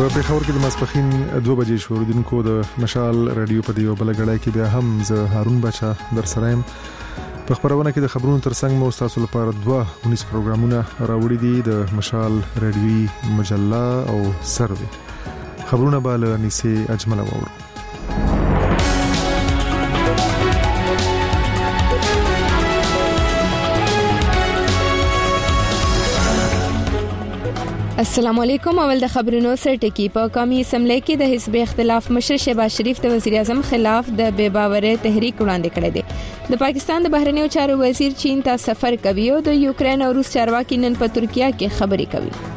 پیښور کې د ماسپخین 2 بجې شو. اوریدونکو د مشال رادیو په دیو بلګړای کې بیا هم زه هارون بچا در سره يم. په خبرونه کې د خبرونو ترڅنګ مو تاسو لپاره 2 ونیس پروګرامونه راوړي دي د مشال رادیوي مجله او سروي. خبرونه به له انیسه اجمل وورو. السلام علیکم. اول د خبرونو سره ټکی په قومي اسمبلی کې د حزب اختلاف مشر شهباز شریف د وزیر اعظم خلاف د بے باورۍ تحریک وړاندې کړی دی. د پاکستان د بهرنیو چارو وزیر چین ته سفر کوي او د یوکرين او روس چارواکي نن په ترکیه کې خبرې کوي.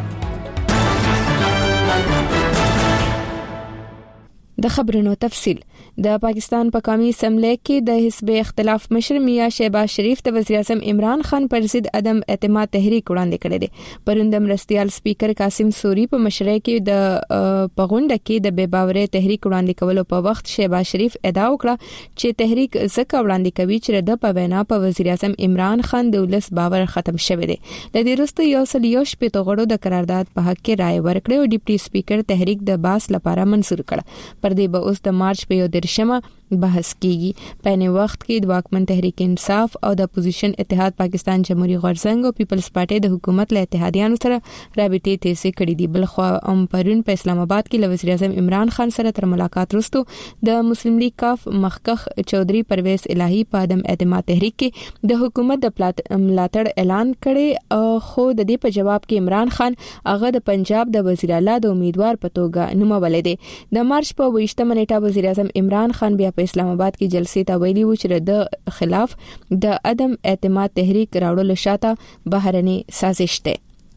د خبرونو تفصیل. د پاکستان په قومي اسمبلی کې د حزب اختلاف مشر میاں شهباز شریف د وزیر اعظم عمران خان پر ضد عدم اعتماد تحریک وړاندې کړی دی. پروند مرستيال سپیکر قاسم سوري په مشرۍ کې د پغونډه کې د بے باورۍ تحریک وړاندې کولو په وخت شهباز شریف ادعا وکړه چې تحریک زکه وړاندې کوي چې د په وینا په وزیر اعظم عمران خان د ولس باور ختم شوی دی. د دې وروسته یو سلیوش په توغړو د قرارداد په حق کې رائے ورکړه او ډیپټي سپیکر تحریک د باس لپاره منظور کړه. پر دې به اوس د مارچ په 13 بحث کیږي. په نه وخت کې د واکمن تحریک انصاف او د اپوزیشن اتحاد پاکستان جمهوریت غورځنګ او پیپلز پارټي د حکومت له اتحادیانو سره رابطې تیزې کړې دي. بلخو پرون په اسلام آباد کې له وزیر اعظم عمران خان سره تر ملاقات وروسته د مسلم لیگ کاف مخکخ چودھری پرویز الہی په عدم اعتماد تحریک کې د حکومت د ملاتړ اعلان کړي، خو د دې په جواب کې عمران خان هغه د پنجاب د وزیر اعلی د امیدوار په توګه نومولې دي. د مارچ په 28 نیټه وزیر اعظم عمران خان بیا په اسلام آباد کې جلسې ته ویلي و چې د خلاف د عدم اعتماد تحریک راوړل شاته بهرني سازش ده.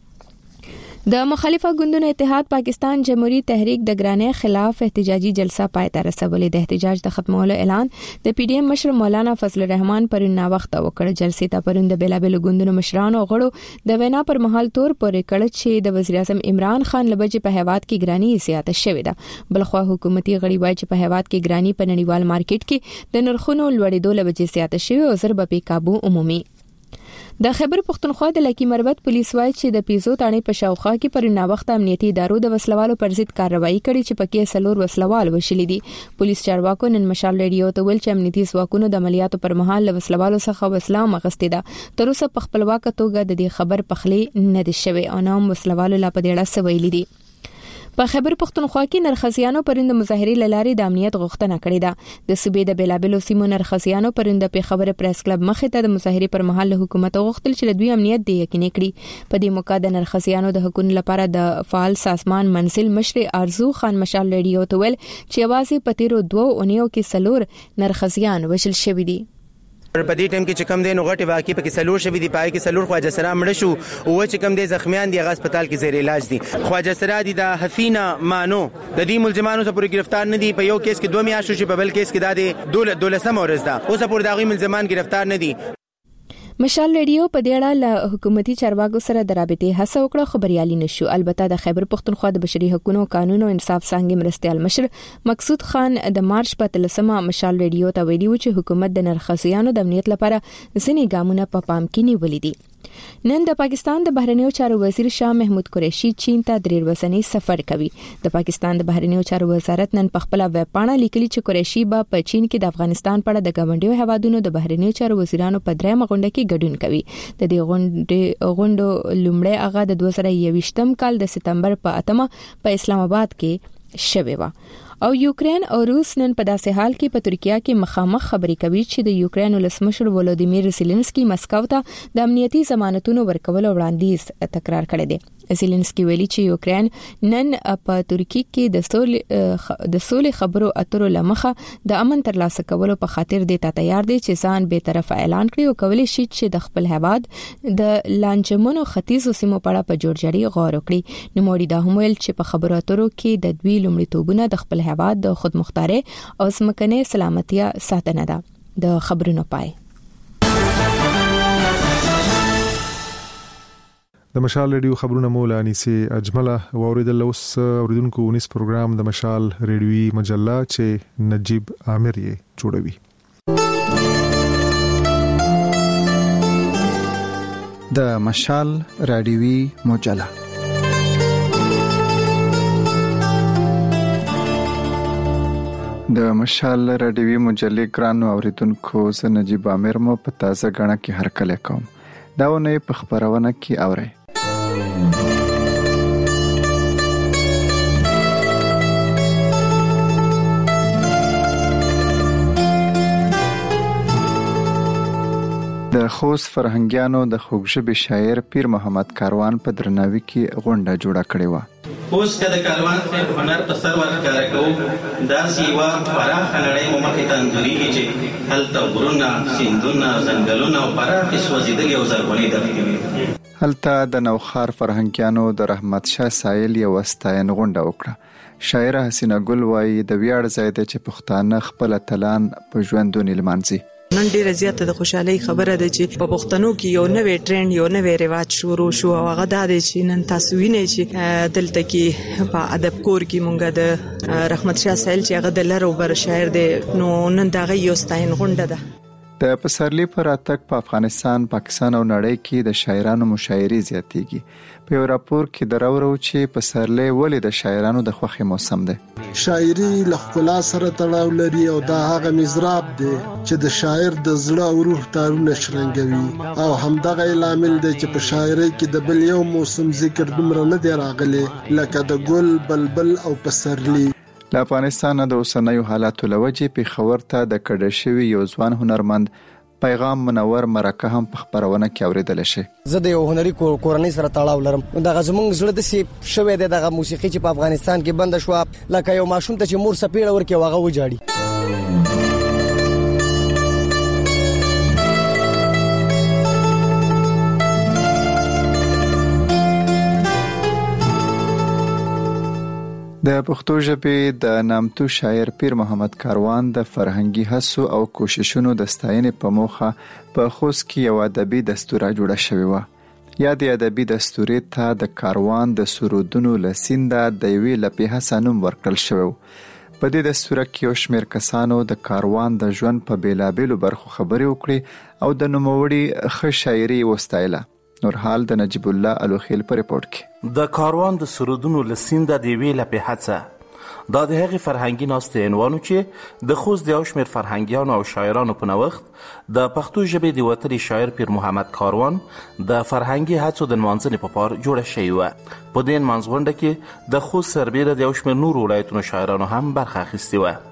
د مخالفه ګوندونو اتحاد پاکستان جمهوریت تحریک د ګرانۍ خلاف احتجاجي جلسه پای ته رسولې. د احتجاج د ختمولو اعلان د پی ډی ایم مشر مولانا فضل الرحمن پرون نا وخت وکړ. جلسې ته پرون د بیلابل ګوندونو مشرانو غړو د وینا پر مهال تور پورې کړ چې د وزیر اعظم عمران خان لبجې په هیواد کې ګرانی زیاته شوې ده. بلخو حکومتي غړي وایي چې په هیواد کې ګرانی په نړیوال مارکیټ کې د نرخونو لوړېدو لبجې زیاته شوې او زر به قابو عمومي. د خیبر پختونخوا د لکی مربت پولیس وایي چې د پیزو تاڼې په شاوخوا کې پر نا وخت امنیتي ادارو د وسلوالو پر ضد کارروایي کړې چې پکې 4 وسلوال وشلي دي. پولیس چارواکو نن مشال ریډیو ته ویل چې امنیتي ځواکونو د عملیاتو پر مهال له وسلوالو څخه وسله مغستې ده. تر اوسه په خپلواک توګه د دې خبر پخلی نه دي شوی او نام وسلوالو لا په دې اړه سویلي دي. په خیبر پختونخوا کې نرخزیانو پرند مظاهرې لارې د امنیت غوښتنه کړې ده. د صوبې د بیلابلو سیمو نرخزیانو پرند په خبر پریس کلب مخې ته د مظاهرې پر مهال حکومت غوښتل چې د دوی امنیت دی یقیني کړي. په دې موقع د نرخزیانو د حقوقو لپاره د فعال سازمان منزل مشر ارزو خان مشال ریډیو ته ویل چې یوازې په تیرو 2 اونیو کې 4 نرخزیان وشل شوي دي. په دې ټیم کې چې کم دین غټي واقع پکې سلور شوی دی، پای کې سلور خواجه سره مړ شو او چې کم دي زخمیان دي هغه هسپتال کې زیر علاج دي. خواجه سره دي د حسینه مانو د دې ملزمانو سره پوری گرفتار نه دي. په یو کیس کې 2 میاشتې شو، په بل کیس کې د 12 ورځ ده. اوس پور دغه ملزمان گرفتار نه دي. مشال ریډیو په دې اړه له حکومتي چارواکو سره د رابطې هڅه وکړه، خبريالي نشو. البته د خیبر پختونخوا د بشري حقوقو قانون او انصاف څنګه مرستيال مشر مقصود خان د مارچ په 13 مشال ریډیو ته ویلي و چې حکومت د نرخزیانو د امنیت لپاره ځینې ګامونه په پام کې نیولې دي. نن د پاکستان د بهرنیو چارو وزیر شاه محمود قریشي چین ته 3 ورځنی سفر کوي. د پاکستان د بهرنیو چارو وزارت نن په خپل ویب پاڼه لیکلي چې قریشي به په چین کې د افغانستان په اړه د ګاونډیو هیوادونو د بهرنیو چارو وزیرانو په 3مه غونډه کې ګډون کوي. د دې غونډو لومړی هغه د 2021 کال د سپتمبر په 8 په اسلام آباد کې شوی و. او یوکرين او روس نن په داسې حال کې په ترکیه کې مخامخ خبرې کوي چې د یوکرين ولسمشر ولودیمیر زيلنسکي مسکو ته د امنیتي ضمانتونو ورکولو وړاندیز تکرار کړی دی. زيلنسکي ویلي چې یوکرين نن په ترکیه کې د سولې خبرو اترو لمخه د امن ترلاسه کولو په خاطر د تیار دي چې ځان به طرف اعلان کړي او کولای شي چې د خپل هواد د لانجمنو ختیځو سیمو په اړه په جوړجاړي غور وکړي. نو موري دا هم ویل چې په خبرو اترو کې د دوی لومړیتوبونه د خپل هواد د خودمختاري او ځمکني سلامتیا ساتنه ده. د خبرونو پای د مشال ریډیو خبرونه مولا انیسه اجمله اوریدل. اوس اوریدونکو ونیس پروګرام د مشال ریډیوي مجله چې نجیب عامر یې جوړوي. د مشال ریډیوي مجله د مشال رادیوي مجلې ګرانو اوریدونکو، زه نجیب عامر مو په تازه غاڼه کې هرکلی کوم. دا ونه په خبرونه کې اورئ. د خوست فرهنګیانو د خوږژبې شاعر پیر محمد کاروان په درناوي کې غونډه جوړه کړې وه. اوس که د کاروان صاحب هنر په سر ورښکاره کوو، داسې یوه پراخه نړۍ مو مخې ته انځورېږي چې هلته غرونه، سیندونه، ځنګلونه او پراخې سوځېدلې او زرغونې دښتې وي. هلته د نوښار فرهنګیانو د رحمت شاه سایل یوه ستاین غونډه وکړه. شاعره حسینه ګل وایي د ویاړ ځای دی چې پښتانه خپل اتلان په ژوندون لمانځي. نن ډیره زیاته د خوشحالۍ خبره ده چې په پښتنو کې یو نوې ټرند، یو نوې رواج شروع شو او هغه دا دی چې نن تاسو وینئ چې دلته کې په ادب کور کې مونږ د رحمت شاه سایل چې هغه د لر او بر شاعر دی، نو نن دا غي یو ستاین غونډه ده. د پسرلی پر راتګ په افغانستان، پاکستان او نړۍ کې د شاعرانو مشاعرې زیاتېږي. په یو راپور کې درورو چې پسرلی ولې د شاعرانو د خوښې موسم دی. شاعري له ښکلا سره تړاو لري او دا هغه مزراب دی چې د شاعر د زړه او روح تارونه شرنګوي، او همدغه لامل دی چې په شاعرۍ کې د بل یو موسم ذکر دومره نه دی راغلی لکه د ګل، بلبل او پسرلی. له افغانستان د اوسنیو حالاتو له وجې پېښور ته د کډه شوي یو ځوان هنرمند پیغام منور مرکه هم په خبرونه کې اورېدلی شي. زه د یو هنري کورنۍ سره تړاو لرم. دغه زموږ زړه داسې شوی دی دغه موسیقي چې په افغانستان کې بنده شوه، لکه یو ماشوم ته چې مور سپېړه ورکړي او هغه وجاړي. د پښتو ژبې د نامتو شاعر پیر محمد کاروان د فرهنګي هڅو او کوششونو د ستاینې په موخه په خوست کې یو ادبي دستوره جوړه شوې وه. یا د ادبي دستورې ته د کاروان د سرودونو له سینده د یوې لپې هڅه نوم ورکړل شوی و. په دې دستوره کې یو شمېر کسانو د کاروان د ژوند په بېلابېلو برخو خبرې وکړې او د نوموړي ښه شاعري وستایله. نورحال د نجیب الله الوخیل په ریپورت کې. د کاروان د سرودونو له سینده د یوې لپې هڅه دا د هغې فرهنګي ناستې عنوان چې د خوست د یو شمېر فرهنګیانو او شاعرانو په نوښت د پښتو ژبې د وتلي شاعر پیر محمد کاروان د فرهنګي هڅو د نمانځنې په پار جوړه شوې وه. په دې نمانځغونډه کې د خوست سربیره د یو شمېر نورو ولایتونو شاعرانو هم برخه اخیستې وه.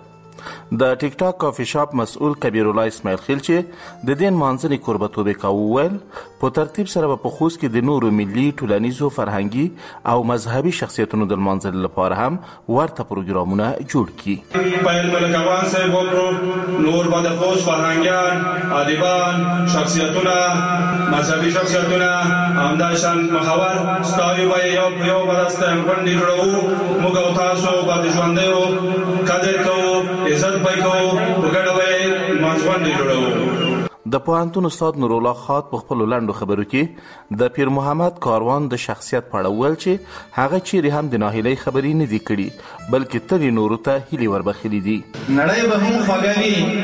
د ټیک ټاک کافي شاپ مسؤل کبیر الله اسماعیل خیل چې د دې نمانځنې کوربهتوب یې کاوه وویل په ترتیب سره به په خوست کې د نورو ملي، ټولنیزو، فرهنګي او مذهبي شخصیتونو د نمانځلو لپاره هم ورته پروګرامونه جوړ کړي. پیل ملکوان صاحب وکړو، نور به د خوست فرهنګیان، ادیبان، شخصیتونه، مذهبي شخصیتونه همداشان محور ستایو به یو به دسته غونډې جوړوو. موږ او تاسو به د ژوندیو قدر کوو، عزت به کوو، په ګډه به مانځغونډې جوړوو. د پوهنتون استاد نور الله خاط په خپلو لنډو خبرو کې د پیر محمد کاروان د شخصیت په اړه وویل چې هغه چیرې هم د ناهیلۍ خبرې نه دي کړي، بلکې تل یې نورو ته هیلې وربخلي دي. نړۍ به هم خوږه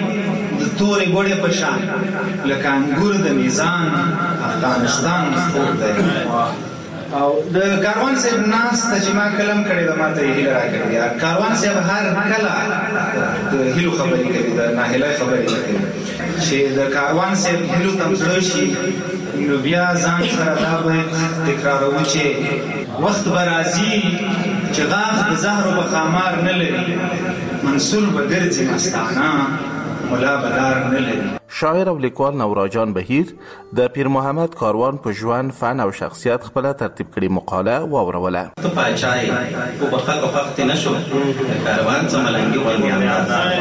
وي د تورې ګوړې په شان، لکه انګور د میزان افغانستان سپور دی. او د کاروان صاحب ناس ته چې ما کلم کړی د ماته یې هیله راکړې ده. کاروان صاحب هر کله د هیلو خبرې کوي، د ناهیلۍ خبرې نه کوي. چې د کاروان صاحب هیلو ته زړه شي نو بیا ځان سره دا باید تکراروو چې وخت به راځي چې غاښ د زهرو به خامار نه لري، منصور به ګرځي مستانه، ملا به دار نه لري. شاعر او لیکوال نوراجان بهیر د پیر محمد کاروان په ژوند، فن او شخصیت خپله ترتیب کړې مقاله واوروله. ته پاچا یې خو به خلکو خوښ ترې نه شو، د کاروان څه ملنګي غوندې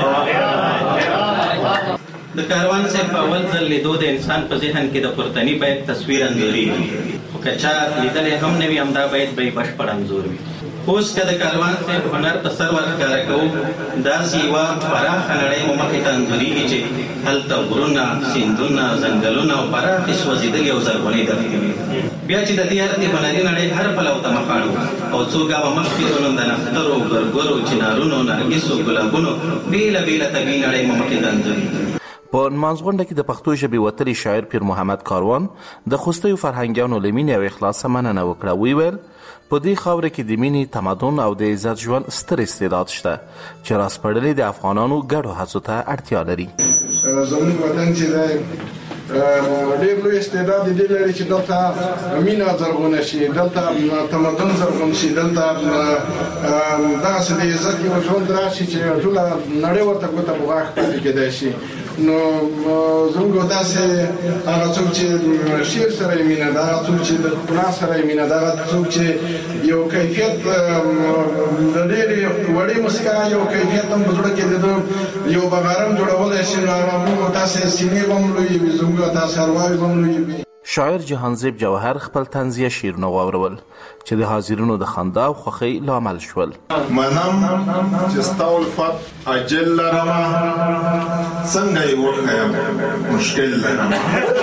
انداز. د کاروان صاحب په اول ځل لیدو د انسان په ذهن کې د پورتني بیت تصویر انځورېږي، خو که چا لیدلی هم نه وي همدا بیت به یې بشپړ انځور وي. اوس که د کاروان صاحب هنر په سر ورښکاره کوو، داسې یوه پراخه نړۍ مو مخې ته انځورېږي چې هلته غرونه، سیندونه، ځنګلونه او پراخې سوځېدلې او زرغونې دښتې وي. بیا چې د دې هرې هنري نړۍ هر پلو ته مخاړو او څو ګامه مخکې ځو، نو د نښترو، ګرګرو، چنارونو، نرګسو، ګلابونو بېله بېله طبیعي نړۍ مو مخې ته انځورېږي. په نمانځغونډه کې د پښتو ژبې وتلي شاعر پیر محمد کاروان د خوستیو فرهنګیانو له مینې او اخلاصه مننه وکړه. ویې ویل په دې خاوره کې د مینې، تمدن او د عزت ژوند ستر استعداد شته چې راسپړلې د افغانانو ګډو هڅو ته اړتیا لري. زموږ وطن چې دی ډېر لوی استعداد دې لري چې دلته مینه زرغونه شي، دلته تمدن زرغون شي، دلته داسې د عزت یو ژوند راشي چې ټوله نړۍ ورته ګوته په غاښ پاتې کېدای شي. نو زموږ داسې هغه څوک چې شعر سره یې مینه ده، هغه څوک چې د ښکلا سره یې مینه ده، هغه څوک چې یو کیفیت د ډېرې وړې مسکا یو کیفیت هم په زړه کې د یو بغارم جوړولی شي، نو هغه موږ تاسې سینې به هم لویې وي، زموږ تاسې ارواوې به هم لویې وي. شاعر جهانزیب جوهر خپل طنزیه شعرونه واورول چې د حاضرینو د خندا او خوښۍ لامل شول. منم چې ستا الفت اجل لرمه، څنګه یې وښیم مشکل لرمه،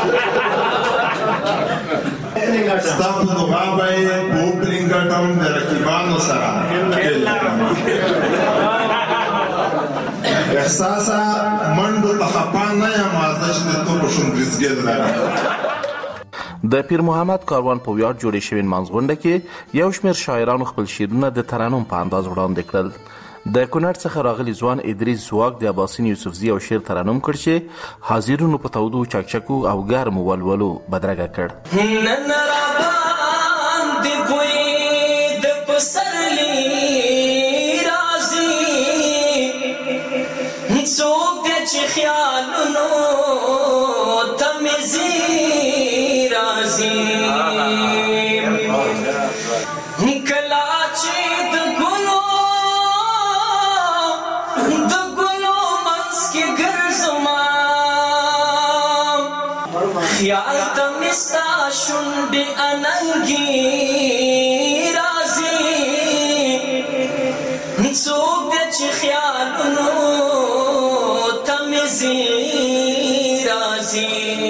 ستا په دعا به یې وپلینګټم د رقیبانو سره کیل لرمه، احساسه منډو ته خپه نه یم، ازش د تو په شونډریزګل لرم. د پیر محمد کاروان په ویاړ جوړې شوې منځغونډه کې یو شمېر شاعرانو خپل شعرونه د ترنم په انداز وړاندې کړل. د کونړ څخه راغلي ځوان ادریس زواک د اباسین یوسفزي یو شعر ترنم کړ چې حاضرینو په تودو چکچکو او ګرمو ولولو بدرګه کړ. خیال تمستا شنڈ اننگی رازی سوک دچ خیالنو تمزی رازی.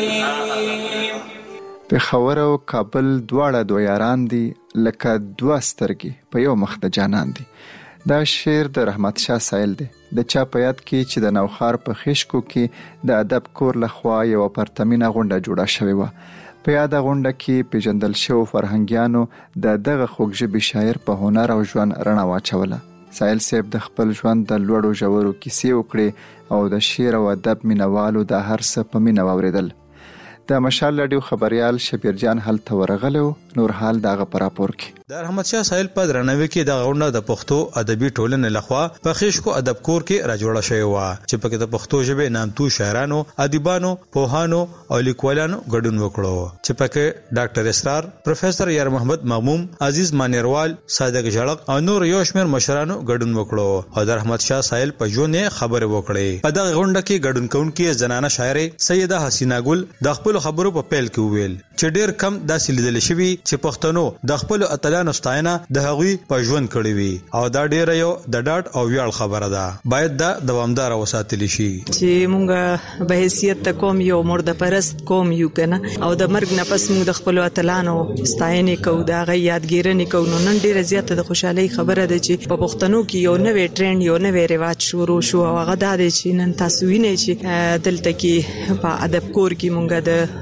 پېښور او کابل دواړه دوه یاران دي لکه دوه سترګې په یو مخ د جانان دي. دا شعر د رحمت شاه سایل دی. د چا په یاد کې چې د نوخار په خشکو کې د ادب کور لخوا یو پرتمینه غونډه جوړه شوې وه. په یاده غونډه کې پیژندل شوو فرهنګیانو د دغه خوږ ژبې شاعر په هنر او ژوند رڼا واچوله. سایل صاحب د خپل ژوند د لوړو ژورو کیسې وکړې او د شعر او ادب مینوالو د هر څه په مینه واورېدل. د مشال رادیو خبريال شبیر جان هلته ورغلو. نور حال دغه پر راپور کې د رحمت شاه سایل په درنوي کې د غونډه د پښتو ادبي ټولنې لخوا په خیشکو ادب کور کې را جوړه شوې و چې په کې د پښتو ژبې نامتو شاعرانو، ادیبانو، پوهانو او لیکوالانو ګډون وکړو چې په کې ډاکټر اسرار، پروفیسور یار محمد مغموم، عزیز مانیروال، صادق جړق او نور یو شمېر مشرانو ګډون وکړو او د رحمت شاه سایل په ژوند خبرې وکړې. په دغه غونډه کې ګډون کوونکې زنانه شاعره سیده حسینا ګل د خپل خبرو په پیل کې وویل چې ډېر کم داسې لیدل شوي چې پښتنو د خپل اتلانو ستاینه د هغوی په ژوند کړې وي او دا ډېره یو د ډاډ او ویاړ خبره ده. باید دا دوامدار وساتل شي چې مونږ به حیثیت ته کوم یو مرده پرست کوم یو کنه او د مرګ نه پس مونږ د خپل اتلانو ستاینه کوو، دا غي یادګیرنه کوو. نو نن ډېره زیاته د خوشحالي خبره ده چې په پښتنو کې یو نوې ټرند، یو نوې رواج شروع شو او هغه دا دی چې نن تاسو وینئ چې دلته کې په ادب کور کې مونږ د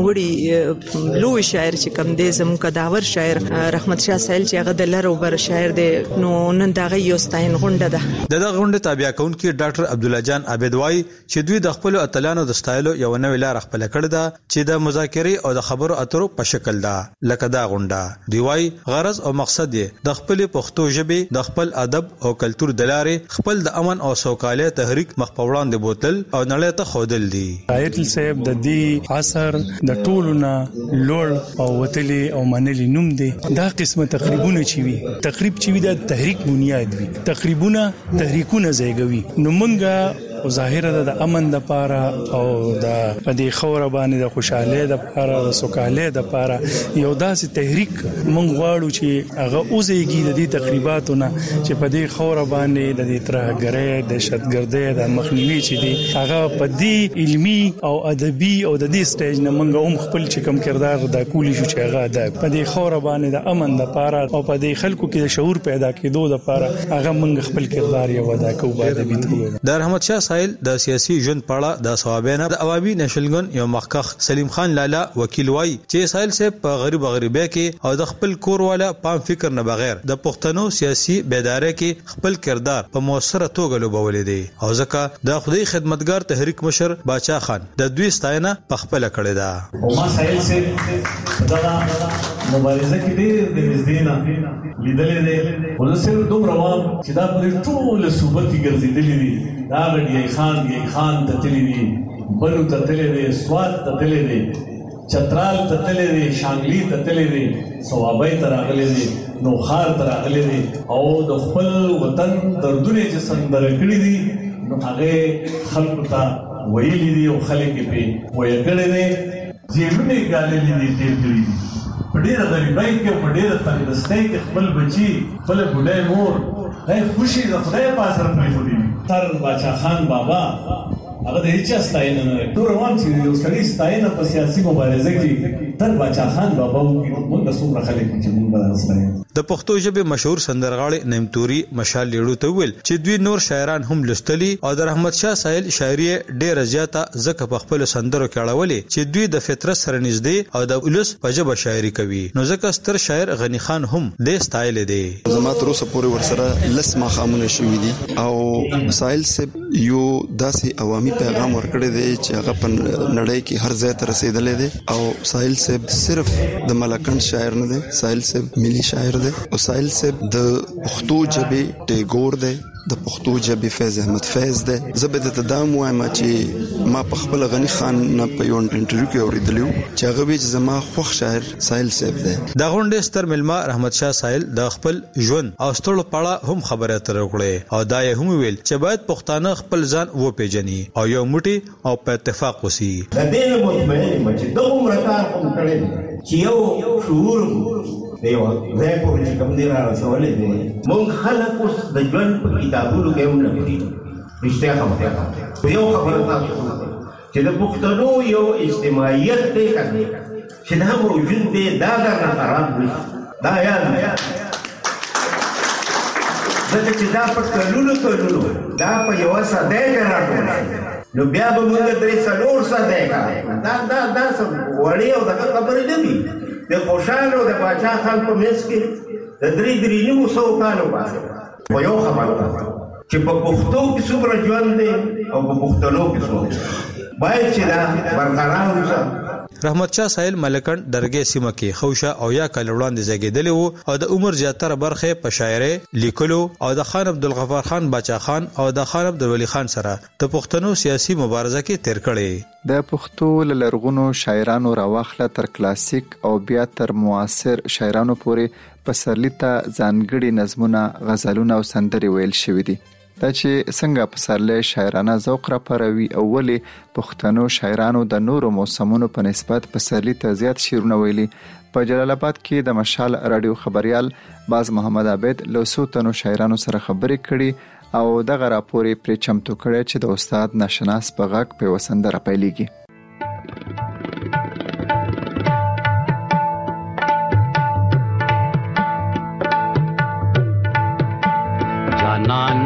ناموړي لوی شاعر چې کوم دی زموږ داور شاعر رحمت شاه سایل چې هغه د لرو بر شاعر دی. نو نن دا غي یوستاین غونډه ده. دغه غونډه تابع کونکي ډاکټر عبد الله جان عابد وای چې دوی د خپل اتلانو د ستایلو یو نوې لار خپل کړه ده چې د مذاکرې او د خبرو اترو په شکل ده. لکه دا غونډه دی وای غرض او مقصد یې د خپل پښتو ژبې د خپل ادب او کلچر د لارې خپل د امن او سوکالۍ تحریک مخ په وړاندې بوتل او نړۍ ته خودل دي. سایل صاحب د دې اثر د ټولونه لوړ او وتلی او منلی نوم دی. دا قسمه تقریبونه چی وی تقریب چی وی د تحریک بنیاد وی تقریبونه تحریکونه زیږوي. نو مونږه ظاهره د امن د پاره او د دې خوره باندې د خوشاله د پاره د سوکاله د پاره یو داسې تحریک مونږ غواړو چې هغه اوسېږي د دې تقریباتونه چې په دې خوره باندې د دې ترهګرۍ، دهشتګردۍ د مخنیوي چې دی هغه په دې علمي او ادبي او د دې سټیج نه مونږ هم خپل چې کوم کردار د کولی شو چې هغه د په دې خوره باندې د امن د پاره او په دې خلکو کې د شعور پیدا کېدو د پاره هغه مونږ خپل کردار یو ادا کوو. باید د رحمت شاه ساحل د سیاسي ژوند پاړه د ثوابینه د عوامي نشلګن یو مخکخ سلیم خان لالا وکیل وای چې ساحل صاحب په غریبه کې او د خپل کور والا پام فکر نه بغیر د پښتنو سیاسي بیداری کې خپل کردار په موثره توګه لوبولې دي او ځکه د خدای خدمتګار تحریک مشر باچا خان د دوی ستاینه په خپل کړی دا او ما ساحل صاحب دا مبارزه کې ډېر د نږدې نه لیدلې دي او زه سره دومره وام چې دا په ټول صوبه کې ګرځېدلې دي دا غړي خان ته تللی دي بلو ته تللی دي سوات ته تللی دي چترال ته تللی دي شانګلي ته تللی دي صوابۍ ته راغلي دي نوخار ته راغلي دي او د خپل وطن دردونه چې سندره کړي دي نو هغه خلکو ته ویلي دي او خلک په وایي کړي دي جیبونه ګاللي دي تیر کړي دي په ډېره غریبۍ کې په ډېره تنګدستۍ کې خپل بچي خپل بوډۍ مور هغه خوشي د خدای په اثر پرېښودي تر باچا خان بابا هغه د هیڅ ستاینه نه ټول روان چې یو سړی ستاینه په سیاسي مبارزه کې تر باچا خان بابا موږ د څومره خلک چې موږ بدل د پښتو ژبې مشهور سندرغاړي نعمتوري مشال لیړو ته ویل چې دوی نور شاعران هم لستلي او د رحمت شاه ساحل شاعري ډېره زیاته ځکه په خپل سندرو کې اړولې چې دوی د فطرت سره نږدې او د ولس په ژبه شاعري کوي نو ځکه ستر شاعر غنی خان هم د ستایل دي زما تر اوسه پورې ورسره لس مخامونه شوي دي او ساحل صاحب یو داسې عوامي پیغام ورکړی دی چې هغه په نړۍ کې هر ځای ته رسیدلی دی او ساحل صاحب صرف د ملکند شاعر نه دی ساحل صاحب ملي شاعر دی او ساحل صاحب د پښتو ژبې ټیګور دی د پښتو ژبې فیض احمد فیض دی زه به ته دا وایم چې ما په خپل غنی خان نه په یو انټرویو کې اوریدلی چې هغه وی چې زما خوښ شاعر ساحل صاحب دی د غونډې ستر ملما رحمت شاه ساحل د خپل ژوند او ستړو پاړه هم خبره تر وکړه او دا یې هم ویل چې باید پښتانه خپل ځان و پیژني او یو موټي او په اتفاق وسی د دې له مطمئن چې د عمر کار کوم کړي چې یو شعور دیو زه په دې کوم دی راځولې دي مونږ خلک اوس د ژوند په کتابونو کې هم نه دي رښتیا خبره یو خبره تاسو چې د پښتنو یو اجتماعیت دی چې دا موجود دی دا نه خراب وي دا یاد ځکه چې دا په کلونو دا په یو ساده کې راټول نو بیا به موږ درې څلور ساده کا دا وړي او دا خبرې نه دي د خوشاله د باچا خان په مېس کې د درې نیمو سو کالو باندې په یو خبره چې په پښتو کې څومره ژوند دی او په پښتنو کې څومره باید چې دا برقرار وساتو رحمت شاه ساحل ملکند درګې سیمه کې خوشا او یا کال وړاندې زګیدلی وو او د عمر زیاتره برخه په شاعري لیکلو او د خان عبدالغفار خان باچا خان او د خان عبدالولی خان سره د پښتنو سیاسي مبارزه کې تیر کړي د پښتو لرغونو شاعرانو راوخله تر کلاسیک او بیا تر معاصر شاعرانو پورې پسرلی ته ځانګړي نظمونه غزلونه او سندري ویل شوې دي دا چې څنګه پسرلی شاعرانه ذوق را پروي او ولې پښتنو شاعرانو د نورو موسمونو په نسبت پسرلی ته زیات شعرونه ویلي په جلال آباد کې د مشال رادیو خبريال باز محمد عابد له څو تنو شاعرانو سره خبرې کړي او دغه راپورې پر چمتو کړي چې د استاد ناشناس په غږ په وسندره پیلېږي جانان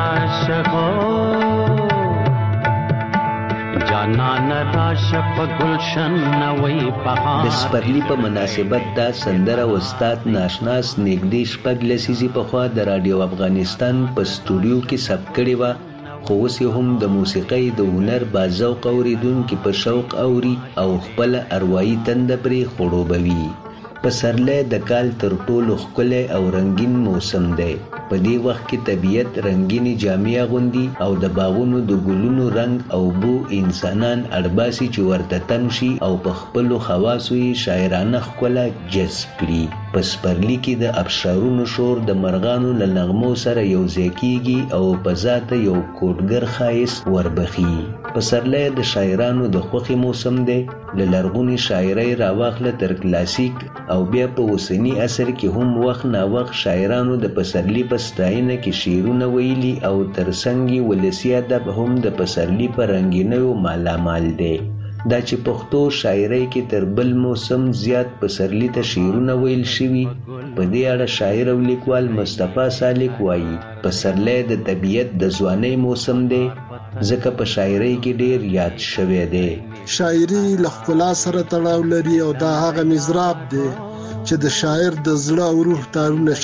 راش په گلشن نوې بهار د سپرلی په مناسبت دا سندره استاد ناشناس نګدي شپږ لسیزې په خوا د رادیو افغانستان په سټوډیو کې ثبت کړي و خو اوس هم د موسیقۍ د هنر باذوق اوریدونکو په شوق اوري او خپل اروايي تند پرې خړوبوي پسرلی د کال تر ټولو ښکلی او رنگین موسم دی په دې وخت کې طبیعت رنگینی جامې اغوندي او د باغونو د ګلونو رنگ او بو انسانان اړباسي چې ورته تم شي او په خپلو خواصو یې شاعرانه ښکلا جذب کړي په سپرلي کې د ابشارونو شور د مرغانو له نغمو سره یوځای کیږي او په ذاته یو کوټګر ښایست وربخي پسرلی د شاعرانو د خوښې موسم دی له لرغونې شاعرۍ راواخله تر کلاسیک او بیا په اوسني عصر کې هم وخت ناوخت شاعرانو د پسرلي په ستاینه کې شعرونه ویلي او ترڅنګ یې ولسي ادب هم د پسرلي په رنګینیو مالامال دی دا چې پښتو شاعرۍ کې تر بل موسم زیات پسرلي ته شعرونه ویل شوي په دې اړه شاعر او لیکوال مصطفی سالک وایي پسرلی د طبیعت د ځوانۍ موسم دی ځکه په شاعرۍ کې ډیر یاد شوی دی. شاعري له ښکلا سره تړاو لري او دا هغه مزراب دی چې د شاعر د زړه او روح تارونه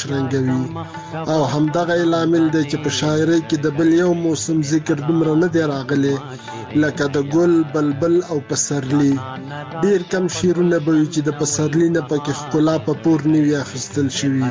شرنګوي او همدغه لامل دی چې په شاعرۍ کې د بل یو موسم ذکر دومره نه دی راغلی لکه د ګل، بلبل او پسرلی. ډیر کم شعرونه به وي چې د پسرلی نه پکې ښکلا په پور نه وي اخیستل شوي.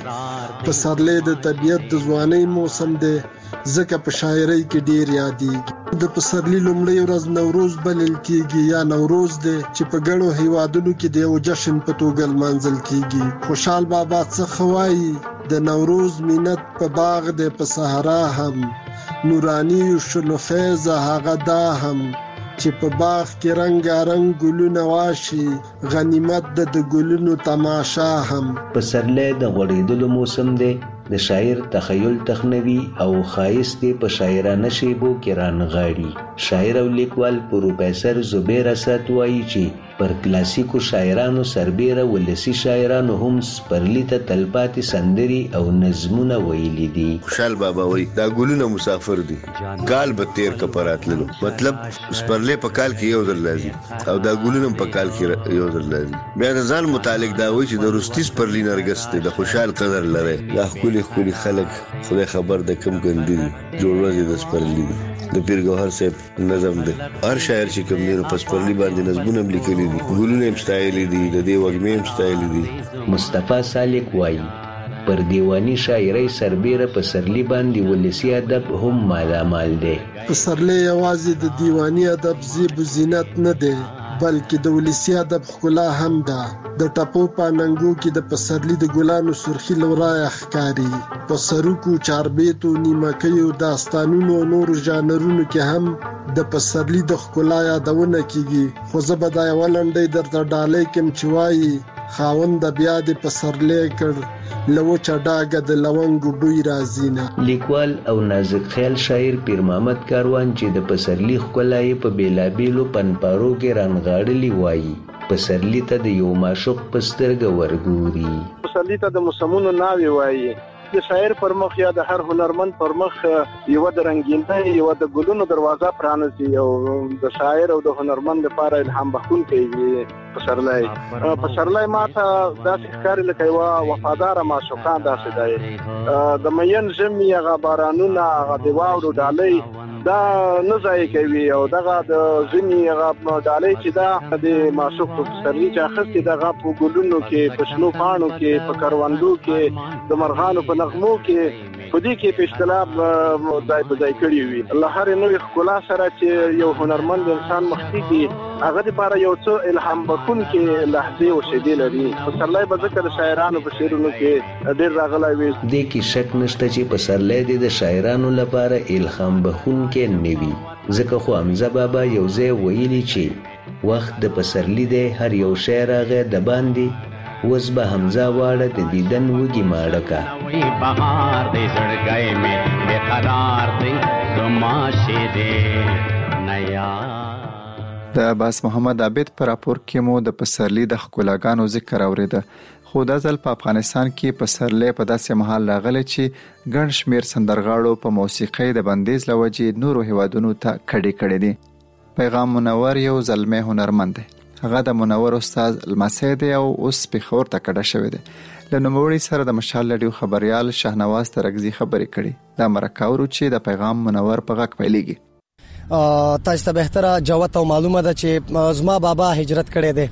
پسرلی د طبیعت د ځوانۍ موسم دی ځکه په شاعرۍ کې ډیر یادېږي. د پسرلی لومړۍ ورځ نوروز بلل کیږي یا نوروز دی چې په ګڼو هیوادونو کې د یو جشن په توګه لمانځل کیږي. خوشحال بابا څه وایي؟ د نوروز مینت په باغ دی په صحرا هم، نورانی شنو فیض هغه دا هم چې په باغ کې رنګارنګ ګلونه واشي، غنیمت د ګلونو تماشا هم. پسرلی د غوړېدلو موسم دی. د شاعر تخیل تخنوي او ښایست په شاعرانه شیبو کې رانغاړي. شاعر او لیکوال پروفیسر زبیر اسد وایي چې پر کلاسیکو شاعرانو سربیره ولسی شاعرانو هم سپرلی ته تلپاتې سندري او نظمونه ویلي دي. خوشحال بابا وایي دا ګلونه مسافر دي، کال به تیر کپراتللو، مطلب سپرلی په کال کې یو ځل راځي او دا ګلونه په کال کې یو ځل راځي. بیا د ځان متعلق دا وایي چې د روستي سپرلی نرګس دی، د خوشحال قدر لري. دا ښکلي خلک خدای خبر د کم ګندي دي، جوړ ورځې د سپرلی دي. د پیر ګوهر صاحب نظم دی، هر شاعر چې کوم دی په سپرلی باندې نظمونه هم لیکلي دي، ګلونه هم ستایلي دي، د دې وږمې هم ستایلي دي. مصطفی سالک وایي پر دیوانی شاعرۍ سربیره پسرلی باندې ولسی ادب هم مالامال دی. پسرلی یوازې د دیوانی ادب زیب و زینت نه دی بلکې د ولسی ادب ښکلا هم ده. د ټپو په اننګو کې د پسرلی د ګلانو سرخي لورایه ښکاري. په سروکو، چاربیتو، نیمکیو، داستانونو او نورو ژانرونو کې هم د پسرلی د ښکلا یادونه کیږي. خو زه به دا یوه لنډۍ درته ډالۍ کړم چې وایي خاوند بیا د پسرلی کړ له وچه ډاګه د لونګو بوی راځي نه. لیکوال او نازک خیال شاعر پیر محمد کاروان چې د پسرلی ښکلا یې په بیلابیلو پنپارو کې رانغاړلي وایي پسرلی ته د یو معشوق په سترګه ورګوري. پسرلی ته د موسمونو ناوې وایي. د شاعر پر مخ یا د هر هنرمند پر مخ یو د رنگینۍ، یو د ګلونو دروازه پرانیزي او د شاعر او د هنرمند لپاره الهام بخښونکی وي پسرلی. پسرلی ماته داسې ښکاري لکه یوه وفاداره معشوقه داسې دی. د مین ژمي هغه بارانونه، هغه د واورو ډالۍ دا نه ضایع کوي او دغه د ژمي هغه ډالۍ چې دا د معشوق په پسرلي چې اخیستې دغه په ګلونو کې، په شنو پاڼو کې، په کروندو کې، د مرغانو په نغمو کې، په دې کې په اختلاف ځای په ځای کړي وي. له هرې نوې ښکلا سره چې یو هنرمند انسان مخ کېږي هغه دپاره یو څه الهام بخښونکې لحظې او شیبې لري. پسرلی به ځکه د شاعرانو په شعرونو کې ډېر راغلی وي. دې کې شک نشته چې پسرلی د شاعرانو لپاره الهام بخښونکی نه وي، ځکه خو حمزه بابا یو ځای ویلي چې وخت د پسرلی دی، هر یو شی راغی د باندې، اوس به حمزه واړه د دیدن وږي ماړه کا. بهار دی زړګی مې بې قرار دی زما شعر نیا. د عباس محمد عابد پر راپور کې مو د پسرلی د ښکلاګانو ذکر اوریده. خو دا ځل په افغانستان کې پسرلی په داسې مهال راغلی چې ګڼ شمېر سندرغاړو په موسیقۍ د بندیز له وجې نورو هیوادونو ته کډې کړې دي. پیغام منور یو زلمی هنرمند دی. هغه د منور استاد لمسی دی او اوس پېښور ته کډه شوی دی. له نوموړي سره د مشال رادیو خبریال شهنواز ترکزي خبرې کړي. دا مرکه اورو چې د پیغام منور په غږ پیلېږي. تاسو ته بهتره جوت او معلومه ده چې زما بابا هجرت کړی دی.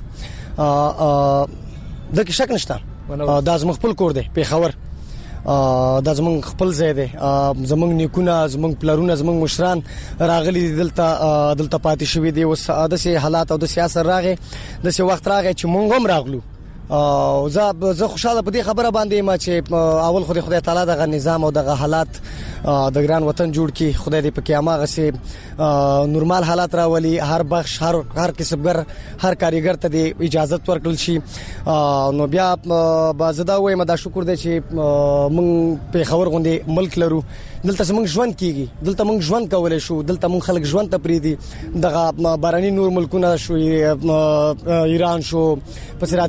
د کې شک نشته دا زموږ خپل کور دی پېښور. دا زموږ خپل ځای دی. زموږ نیکونه، زموږ پلرونه، زموږ مشران راغلي دلته پاتې شوي دي. اوس داسې حالات او داسې اثر راغی، داسې وخت راغی چې موږ هم راغلو. زه خوشاله په دې خبره باندې یم چې اول خدای تعالی دغه نظام او دغه حالات د ګران وطن جوړ کی. خدای دې پکې هماغسې نورمال حالات راولي. هر بخش، هر کسبګر، هر کاریګر ته د اجازه ورکړل شي. نو بیا زه دا وایم دا شکر دی چې موږ پېښور غوندې ملک لرو. دلته زموږ ژوند کیږي، دلته موږ ژوند کولای شو، دلته موږ خلک ژوند ته پریدي. دغه باراني نور ملکونه شو، ایران شو، پس راتیر شه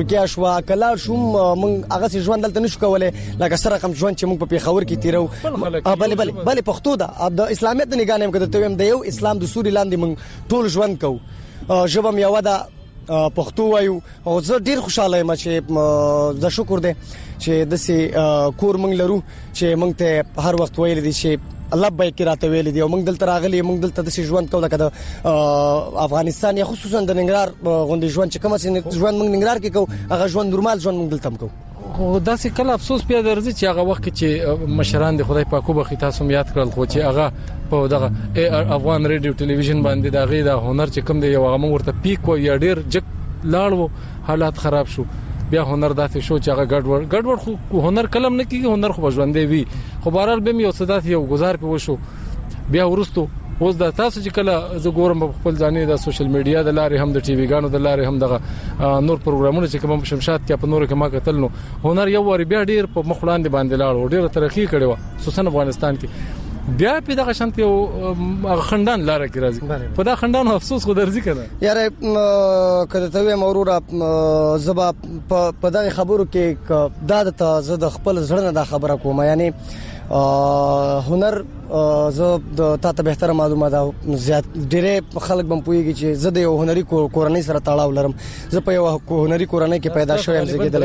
ترکیه شو کلار شو مونږ هغه ژوند دلته نشو کولای لکه سره کوم ژوند چې مونږ په پیښور کې تیرو بل پښتو ده د اسلامیت د نگاه نه کده ته هم د یو اسلام د سوري لاندې مونږ ټول ژوند کوو ژبه مې یو ده پښتو وایو او زه ډیر خوشاله یم چې زه شکر دې چې د سي کور مونږ لرو چې مونږ ته هر وخت ویل دي چې الله به کې راته ویل دي او مونږ دلته راغلي مونږ دلته د ژوند کوو لکه افغانستان یا خصوصا د ننګرهار غونډې ژوند چې کوم څه ژوند مونږ ننګرهار کې کوو هغه ژوند نورمال ژوند مونږ دلته کوو. خو داسې کله افسوس بیا درځي چې هغه وخت چې مشران د خدای پاک وبخي تاسو یاد کړل خو چې هغه په دغه افغان ریډیو ټلویزیون باندې دا غي د هنر چې کوم دی یو هغه ورته پیک و یا ډیر جک لاړو حالات خراب شو بیا هنر داسې شو چې هغه ګډوډ خو هنر کلم نه کیږي هنر خو ژوندې وي خو بهرحال به یو صدات یو گزار په وشو بیا ورستو اوس دا تاسو چې کله زه ګورم په خپل ځانې د سوشل میډیا د لارې هم د ټي وی ګانو د لارې هم دغه نور پروګرامونه چې کوم شمشاد کې په نور کې ما کتل نو هنر یو وری بیا ډیر په مخ وړاندې باندې لاړ ډیر ترقی کړي و خصوصا افغانستان کې بیا په دغه شانت یو خندان لار کې راځي په دا خندان افسوس خو درځي کنه یاره کله ته مې اورور زبا په دغه خبرو کې دا د زه د خپل ځړنه دا خبره کوم یعنی هنر زه د تاسو به احترام معلومه ده زیات ډېر خلک بم پويږي چې زه د یو هنري کورنۍ سره تړاو لرم زه په یو هنري کورنۍ کې پیدا شوم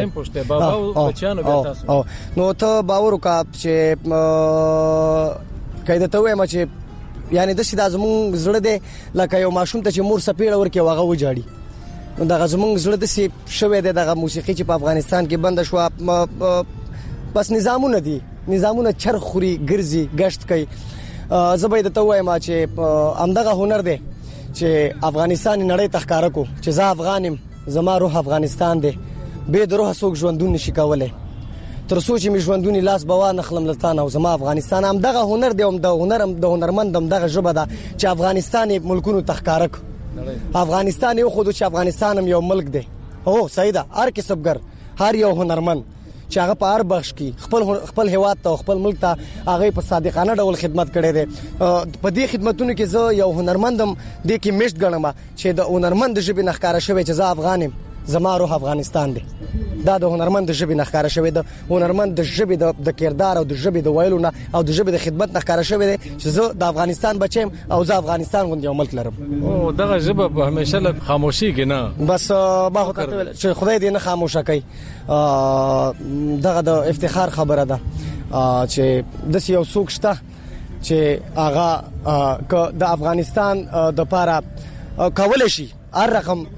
زګیدل نو ته باور وکړه چې کایده ته وایم چې یعنی د شي د زمون زړه دی لکه یو ماشوم ته چې مور سپیړه ورکه واغه وجاړي نو دغه زمون زړه د سي شوې دغه موسیقي چې په افغانستان کې بند شو بس نظامونه دي نظامونه چرخوري ګرځي گشت کوي زبې د ته وایم چې امدغه هنر دی چې افغانستان نړۍ تخکاره کو چې زه افغانم زما روح افغانستان دی به د روح سوق ژوندون نشي کولای تر سوچ می ژوندونی لاس بوا نخلم لتان او زما افغانستان هم دغه هنر دی هم د هنرمند هم دغه ژبه ده چې افغانستان ملکونو تخکاره کو افغانستان یو خود چې افغانستان هم یو ملک دی او صحیح ده هر کسبګر هر یو هنرمند چې هغه په هر بخش کې خپل هیواد ته خپل ملک ته هغه په صادقانه ډول خدمت کړي دي په دې خدمتونو کې زه یو هنرمندم د کې مشت غنم چې د هنرمند ژبې نخکاره شوی چې زه افغانم زما روح افغانستان دی دا د هنرمند ژبې نخکاره شوی د هنرمند د ژبې د کردار او د ژبې د ویلو نه او د ژبې د خدمت نخکاره شوی دی چې زه د افغانستان بچم او زه افغانستان غوندې یو ملک لرم او دغه ژبه به همیشه له خاموشي کې نه بس ما خو ته چې خدای دې نه خاموشه کوي دغه د افتخار خبره ده چې د یو څوک شته چې هغه د افغانستان د پاره کول شي هر رقم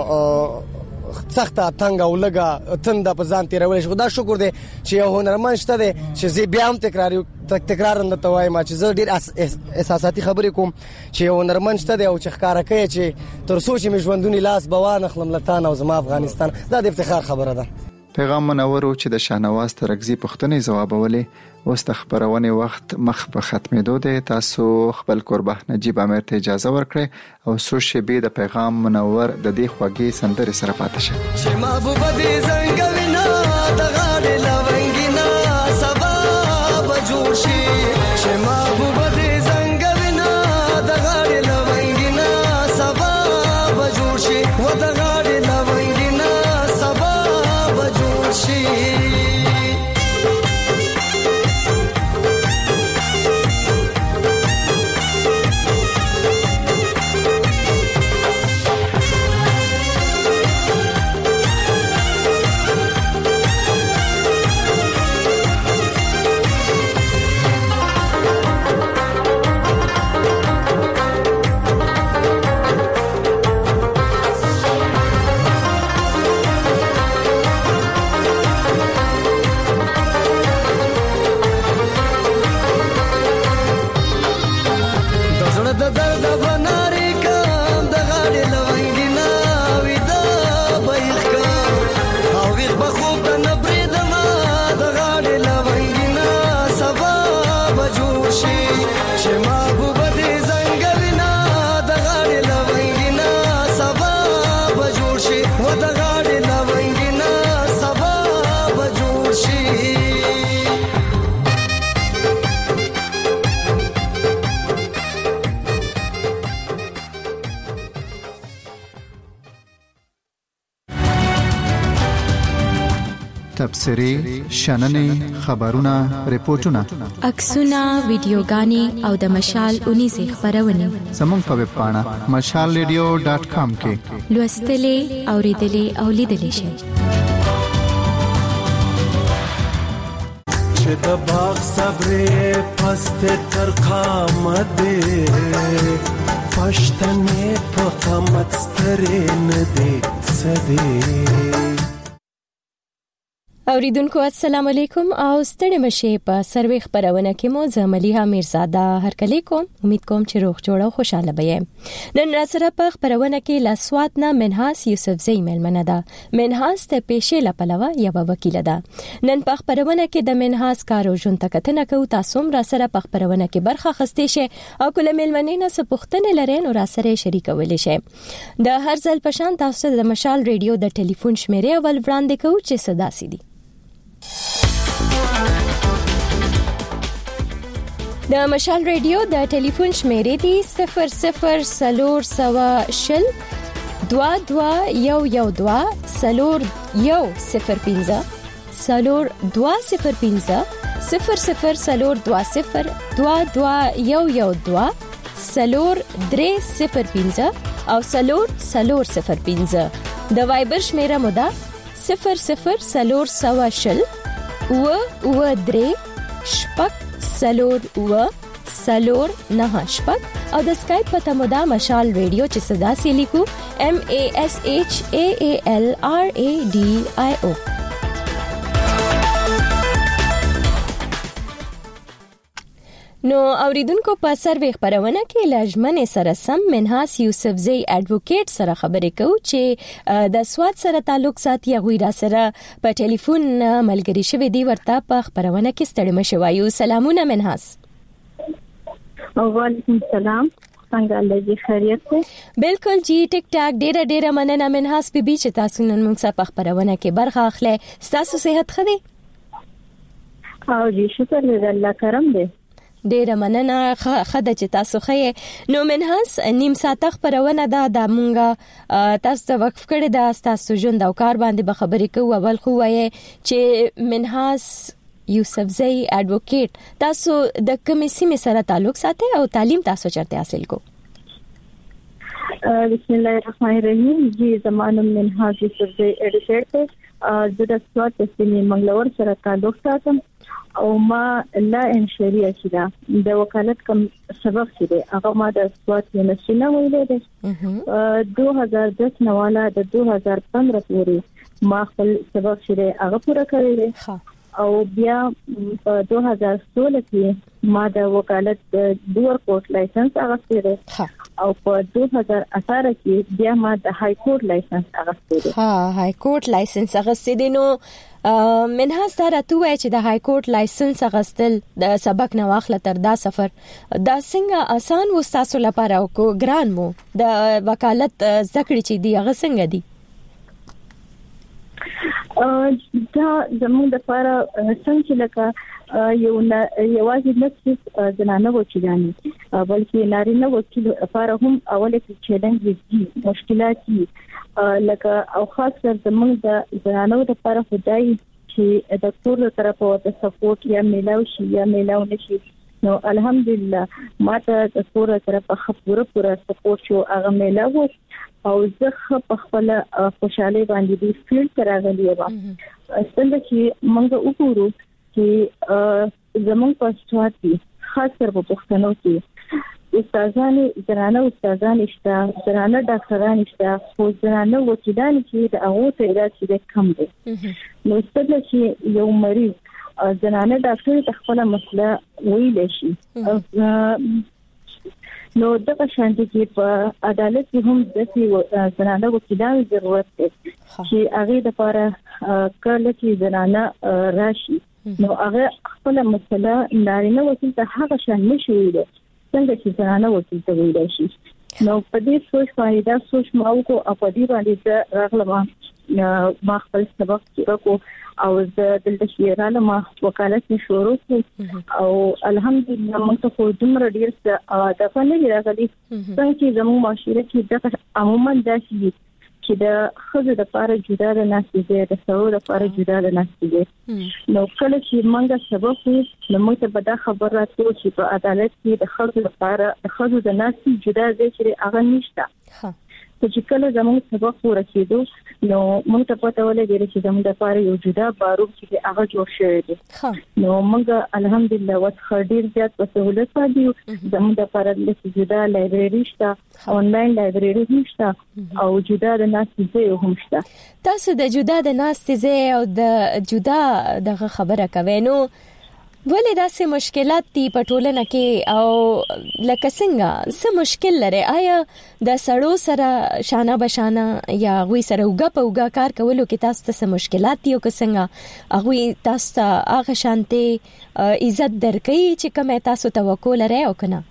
سخته تنګ او لګه تند په ځان تیرول شي خدا شکر دی چې یو هنرمند شته دی چې زی بیا هم تکرار نه توای ما چې زه ډیر احساساتي خبرې کوم چې یو هنرمند شته دی او چې ښکارا کوي چې تر سوچ می ژوندونی لاس بوان خلم لتان او زما افغانستان دا د افتخار خبره ده. پیغام منورو چې د شاهنواز ترغزي پښتنې جوابولې اوس د خبرونه وخت مخ په ختمېدو دی تاسو خپل قربه نجیب امیر ته اجازه ورکړئ او سو شی د پیغام منور د دې خوږی سندرې سره پاتې شئ چې محبوب دې زنګوینا د غاړې لونګینا سبا بجوړ شي چې محبوب دې زنګوینا د غاړې لونګینا سبا بجوړ شي و د غاړې لونګینا سبا بجوړ شي تبصرې شننې خبرونه ریپورتونه عکسونه ویډیوګانې او د مشال 19 خبرونه زموږ په ویب پاڼه mashalradio.com کې لوستلې اوریدلې او لیدلې شئ چې د باغ صبرې پست تر قامت پښتنې په قامت سترې نه دي سدي اوریدونکو السلام علیکم او ستړي مشه په سروي خبرونه کې مو زملیها میرزاده هر کلی کوم امید کوم چې روغ جوړ او خوشاله بئ نن را سره په خبرونه کې لاسوات نه منحاس یوسفزئی ملمنه ده منحاس ته پېښې لپلوه یا وکیل ده نن په خبرونه کې د منحاس کارو جون تکتنه کو تاسو را سره په خبرونه کې برخه خسته شي او کله ملمنې نه سپختنه لرین او را سره شریکول شي د هر ځل پشان تاسو د مشال ریډیو د ټلیفون شمیره ول وړاندې کو چې صدا سي دي د مشال ریډیو د ټلیفون شمیرې دي 00 22 سلور 105 سلور 205 00 سلور 20 22 سلور 305 او سلور 05 د وایبر شمیره مودا 00 سلور 3 شپک سلور سلور نه شپک او د سکایپ پته مودا مشال ریډیو چې صدا سي لیکو MASHALRADIO نو اوریدونکو په سروي خبرونه کې لجمن سره سم منحاس یوسفزئی اډوکیټ سره خبرې کوي چې د سواد سره تعلق ساتي غویرا سره په ټلیفون ملګری شوی دی ورته په خبرونه کې ستړي مشوایو سلامونه منحاس وعلیکم السلام څنګه لږی خیریت ده بالکل جی ټیک ټاک ډیره مننه منحاس بي چې تاسو نن موږ سره په خبرونه کې برخه اخلي تاسو صحت ښه دی او جی شکر دې الله کرم دی ډیره مننه خدای چې تاسو خې نو منحاس نیم ساعت خبرونه ده د مونږه تاسو ته وقف کړی دا تاسو ژوند او کار باندې به خبرې کوو اول خو وایي چې منحاس یوسفزئی اډوکیټ تاسو د کومې سیمې سره تعلق ساتي او تعلیم تاسو چرته حاصل کو بسم الله الرحمن الرحیم جی زمانم منحاس یوسفزئی اډوکیټ زه د سواد سیمې منګلور سره تعلق ساتم او ما لا ان شریعه شدا د وکالت کوم سبق شته هغه ما د سواد یونیورسيټي نه ویلې ده 2010 نواله د 2015 پورې ما خپل سبق شته هغه پوره کړی دی او بیا په 2016 کې ما د وکالت دوه کورټ لایسنس اخیستی دی او په 2018 کې بیا ما د های کورټ لایسنس اخیستی دی های کورټ لایسنس اخیستی دی نو منحاس دا راته وای چې د های کورټ لایسنس اغستل د سبق نه واخله تر دا سفر دا څنګه آسان و تاسو لپاره او کو ګران مو د وکالت ذکر چې دی هغه څنګه دی دا زموږ د لپاره څنګه لکه یوازې نفس زنانه وکیلانی بلکې نارینه وکیل لپاره هم اوله کې چیلنج دي مشکلات دي لکه او خاص کر زموږ د زنانو لپاره خدای چې د کور طرفه د سپورټ یا میلاو شي یا میلاو نشي نو الحمدلله ماته د کور طرفه پوره سپورټ شو هغه میلاو او زه په خپل خوشاله باندې د فیلډ راغلی و څنګه چې موږ وګورو چې زموږ په سواتي خاص کر په پښتنو کې استادانو استادان شته زنانه ډاکټران شته خو زنانه وکیلان چې د هغه تعداد چې کم دي نو څنګه چې یو مریض زنانه ډاکټر ته خپل مسله ویل شي نو دغه شانتي کې په عدالت کې هم د زنانه وکیلانو ضرورت دی چې هغه د لپاره کله چې زنانه راشي نو هغه خپل مسله نارینه وکیل ته هغه شان نشي ویل څنګه چې زنانه وکیل ته ویل شي نو په دې سوچ باندې دا سوچ ما وکړ او په دې باندې راغلم ما خپل سبق وکړ او دلته شیراله ما وکالت شروع کړ او الحمدلله موږ ته خو دومره ډیر د فنې راغلي څنګه چې زموږ معاشره کې د عموما داسې چې چې د خزه د لپاره جدا د ناستې دي د سړو د لپاره جدا د ناستې دي نو کله چې موږ سبق نو موږ ته به دا خبر راځي چې په عدالت کې د خزه لپاره د خزه د ناستې جدا دي چې هغه نشته چې کله زموږ سبق ورسېدو نو موږ ته پته ولګېده چې زموږ لپاره یو جدا باروب چې هغه جوړ شوی دی نو موږ الحمدلله وڅ ډیر زیات په سہولت باندې زموږ لپاره د جدا لایبرری شته آنلاین لایبرری شته او جدا د ناستې ځای هم شته تاسو د جدا د ناستې ځای او د جدا دغه خبره کوي نو ولې داسې مشکلات دي په ټولنه کې او لکه څنګه څه مشکل لري آیا د سړو سره شانه بشانه یا غوي سره وګا کار کولو کې تاسو ته څه مشکلات دي او څنګه غوي تاسو ته هغه شانتي عزت درکې چې کومه تاسو توقع لري او کنه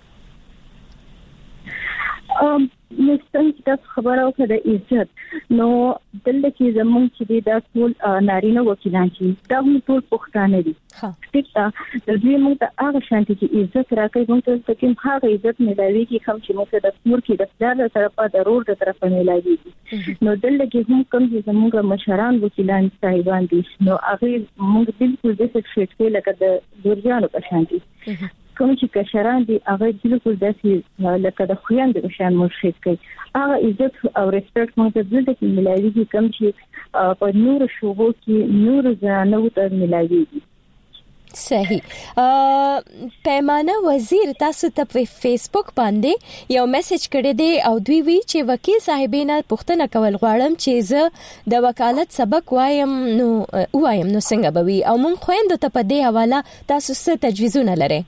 نستن چې تاسو خبره وکړه د عزت نو دلته کې زموږ چې دا ټول نارینه وکیلان چې دا هم ټول پښتانه دي ټیک ده د دې موږ ته هغه شانتي چې عزت راکړي موږ ته کوم هغه عزت ملایوي چې کوم چې موږ د کور کې د پلار تر طرفه د رور تر طرفه ملایوي نو دلته کې هم کوم چې زموږ مشران وکیلان صاحبان دي نو هغه موږ بالکل د څه شي لکه د ورجانو په شانتي کوم چې کشران دي هغه بالکل داسې لکه د خويند په شان مرشد کوي هغه عزت او ریسپیکټ موږ ته دلته کې ملایوي کوم چې په نور شوبو کې نور ځانو ته ملایوي صحیح پیمانه وزیر تاسو ته په فیسبوک باندې یو میسج کړی دی او دوی وی چې وکیل صاحبینه پوښتنه کول غواړم چې زه د وکالت سبق وایم نو څنګه به وي او مونږ خويندو ته په دې حواله تاسو څه تجویزونه لرئ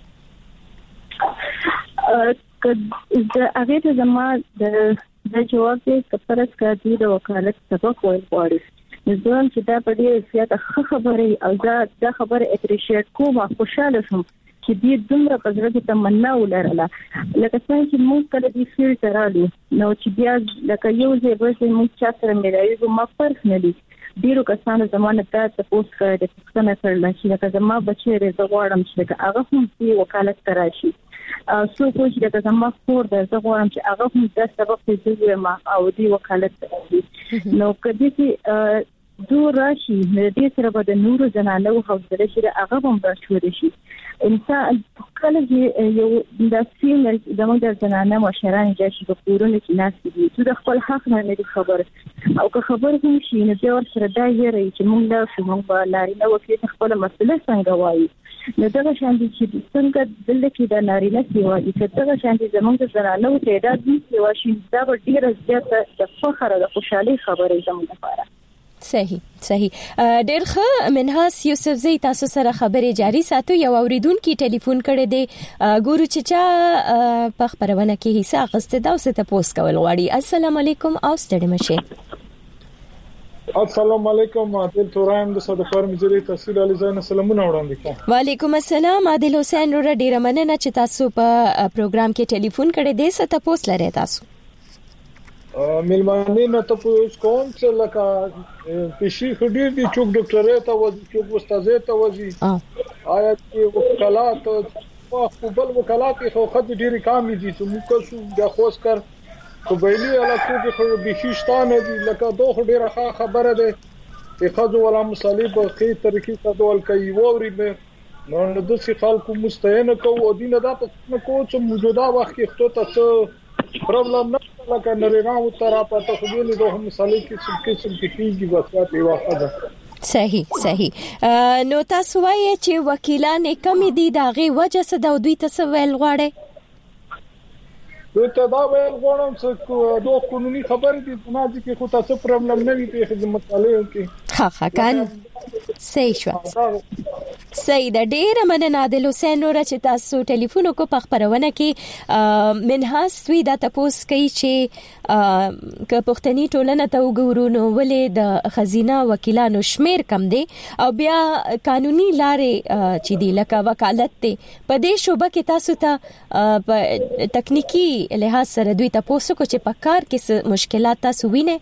هغه ته زما د جواب کې کفرت کړی د وکالت سبق وایي غواړي ځان چې دا په دې سیاته خبره او دا خبره اپریشیټ کوم خوشاله شم چې دې دومره قدرت ته تمنا ولرله لکه څنګه چې موږ کله دې فیل ترالو نو چې بیا لکه یو ځای به موږ چا سره ملایو ما فرق نه دي ډیرو کسانو زمانه ته پوسټ کړی د څنګه کړل چې لکه زما بچی رضا غواړم چې هغه هم په وکالت تراشي سو کوم چې د زما خور د زه غواړم چې هغه هم د سبق په ما او دی وکالت تراشي نو کدي چې دو راشي د دې سره به د نورو زنانو حوصله شي هغه هم برښور شي انسان کله چې یو د فیمل زموږ د زنانه مشران چې په کورونو کې ناس دي چې د خپل حق نه خبر او که خبر هم شي نو د ور سره دا یې رہی چې موږ لا شو موږ به نارینه وکړي خپل مسله څنګه وایي نو دا شان دي چې څنګه دلته کې د نارینه سیوا دي چې دا شان دي زموږ د زنانو تعداد دي چې واشي دا ډیر زیات د فخر او د خوشحالي خبره زموږ لپاره صحیح ډېر ښه منحاس یوسف زئی تاسو سره خبرې جاری ساتو یو اوریدونکو ټلیفون کړی دی ګورو چې چا په خبرونه کې حصہ اخیسته دا اوسه ته پوسټ کول غواړي السلام علیکم او ستړي مشه السلام علیکم عادل توران د صدفار مجری تحصیل علی زین سلامونه وړاندې کوم وعلیکم السلام عادل حسین ور ډیره مننه چې تاسو په پروګرام کې ټلیفون کړی دی څه ته پوسټ لري تاسو ملمانه نه ته پوښ کوم چې لکه پېشي خډیر دي چوک ډاکټر ته وځي چوک استاد ته وځي آیا چې وکالات او خپل وکالات خو خد ډیر کم دي چې موږ شو د خوښ کر قبایلی علاقو کې خو بشیشتانه دي لکه دوه ډیر خبره ده چې خځو ولا مصالح په خې طریقې سره ډول کوي ووري به نو د څه خلکو مستعین کو او دینه دا په کو چې موجوده وخت کې خطو ته پرابلم نه لکه نرینا او طرفه ته خو دې دوه مصالح کې څه کېږي بس دا واخده صحیح نو تاسو وایي چې وکیلان کم دي دغه وجه څه د دوی ته ویل غواړي ته دا ویل غواړم چې دوه قانوني خبرې دي نه دي کې خو تاسو پرابلم نه وي په خدمت والے کې ها کان صحیح شو صحیح د ډیره مننه عادل حسین نور چې تاسو ټلیفون کو په خبرونه کې منحاس وی دا تاسو کوي چې ک پښتني ټولنه ته وګورو نو ولې د خزینه وکیلانو شمیر کم دی او بیا قانوني لارې چې دی لکه وکالت ته په دې شوبه کې تاسو ته په تکنیکی لحاظ سره دوی تاسو کو چې په کار کې مشکلات تاسو وینئ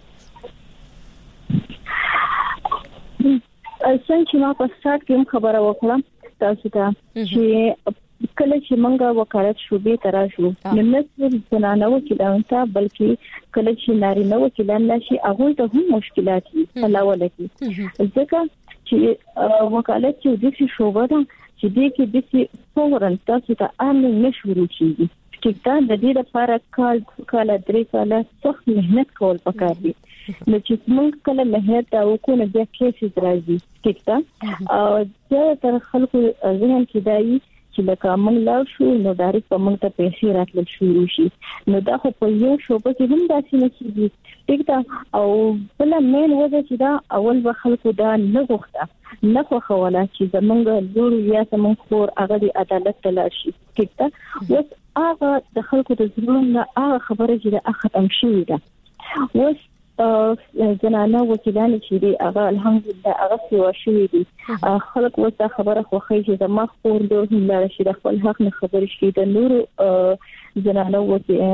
څنګه چې ما په سات کې خبره وکړم تاسو ته چې کله چې موږ وکالت شوبې تراشو نو نه زنانه وکیلان ته بلکې کله چې نارینه وکیلان نشي هغه ته هم مشکلات دي علاوه لکه ځکه چې وکالت چې د شي شوبه ده چې دې کې د شي فورن تاسو ته امن نشورو کیږي چې د دې لپاره کال 3 کال سخت مهنت کول پکار دي نو چې موږ کله مهنت او کو نه بیا کیسز راځي ټیکتا او چې تر خلکو ذهن کې دایي چې لکه موږ لاړ شو نو ډایرکټ په موږ ته پیسې راتل شروع شي نو دا خو په یو شوبه کې هم داسې نه کیږي ټیکتا او بل مین وجه چې دا اول به خلکو دا نه غوښته نه خو خوله چې زمونږ لور یا زمونږ خور هغه د عدالت ته لاړ شي ټیکتا اوس هغه د خلکو د ظلم هغه خبره چې دا ختم شي دا اوس زنانه وکیلان چې دی هغه الحمدلله هغه سیوا شوی دي خلک وسه خبره خوخی چې د مخ خور له هلاره شي د خپل حق نه خبر شي د نور زنانه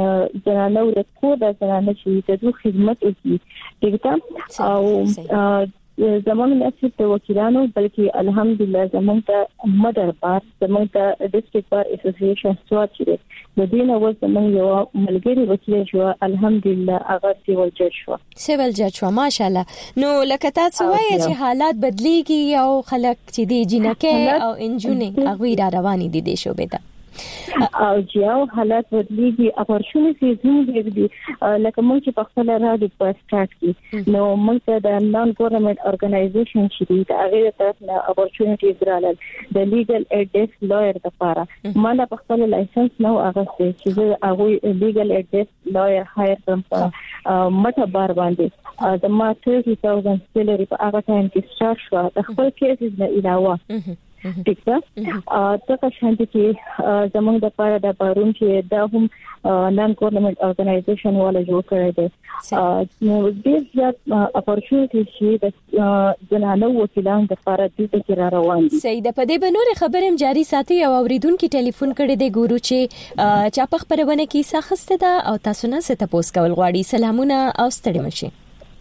ور کو د زنانه چې د خدمت وکړي ټیکتا او زمونږ نصیب ته وکیلانو بلکې الحمدلله زمونږ ته مدر بار زمونږ ته ډیسټریکټ بار اسوسییشن سواد چې د دې نو زمونږ یو ملګری وکیل شو الحمدلله هغه سیول جج شو ماشاءالله نو لکه تاسو وایي چې حالات بدليږي او خلک چې دی جنکه او انجونې هغه را رواني دي د شوبې ته او جاو حالات بدليږي اپورچونټیز هم دي لکه موږ چې په خپل راډیو په سٹارټ کې نو موږ ته د نان ګورنمنت اورګنایزیشن چې دی دا هغه طرف نه اپورچونټیز رالل د لیګل ایډوایس لویر لپاره ما په خپل لایسنس نو هغه چې هغه لیګل ایډوایس لویر هایر کوم مټه بار باندې د ما 30,000 سیلری په هغه ټایم کې سٹارټ شو د خپل کیسز نه علاوه ټیکه تاسو شانتي چې زموږ د پاره د بارون چې دا هم نان ګورنمنت اورګنایزیشن ولا جوړ کړی دی نو دې ځات اپورچونټی چې د زنانه وکیلان د پاره د تیر روان دي سید په دې بنور خبرم جاری ساتي او اوریدونکو ټلیفون کړي دی ګورو چې چا په خبرونه کې ساخسته ده او تاسو نه ست پوس کول غواړي سلامونه او ستړي مشي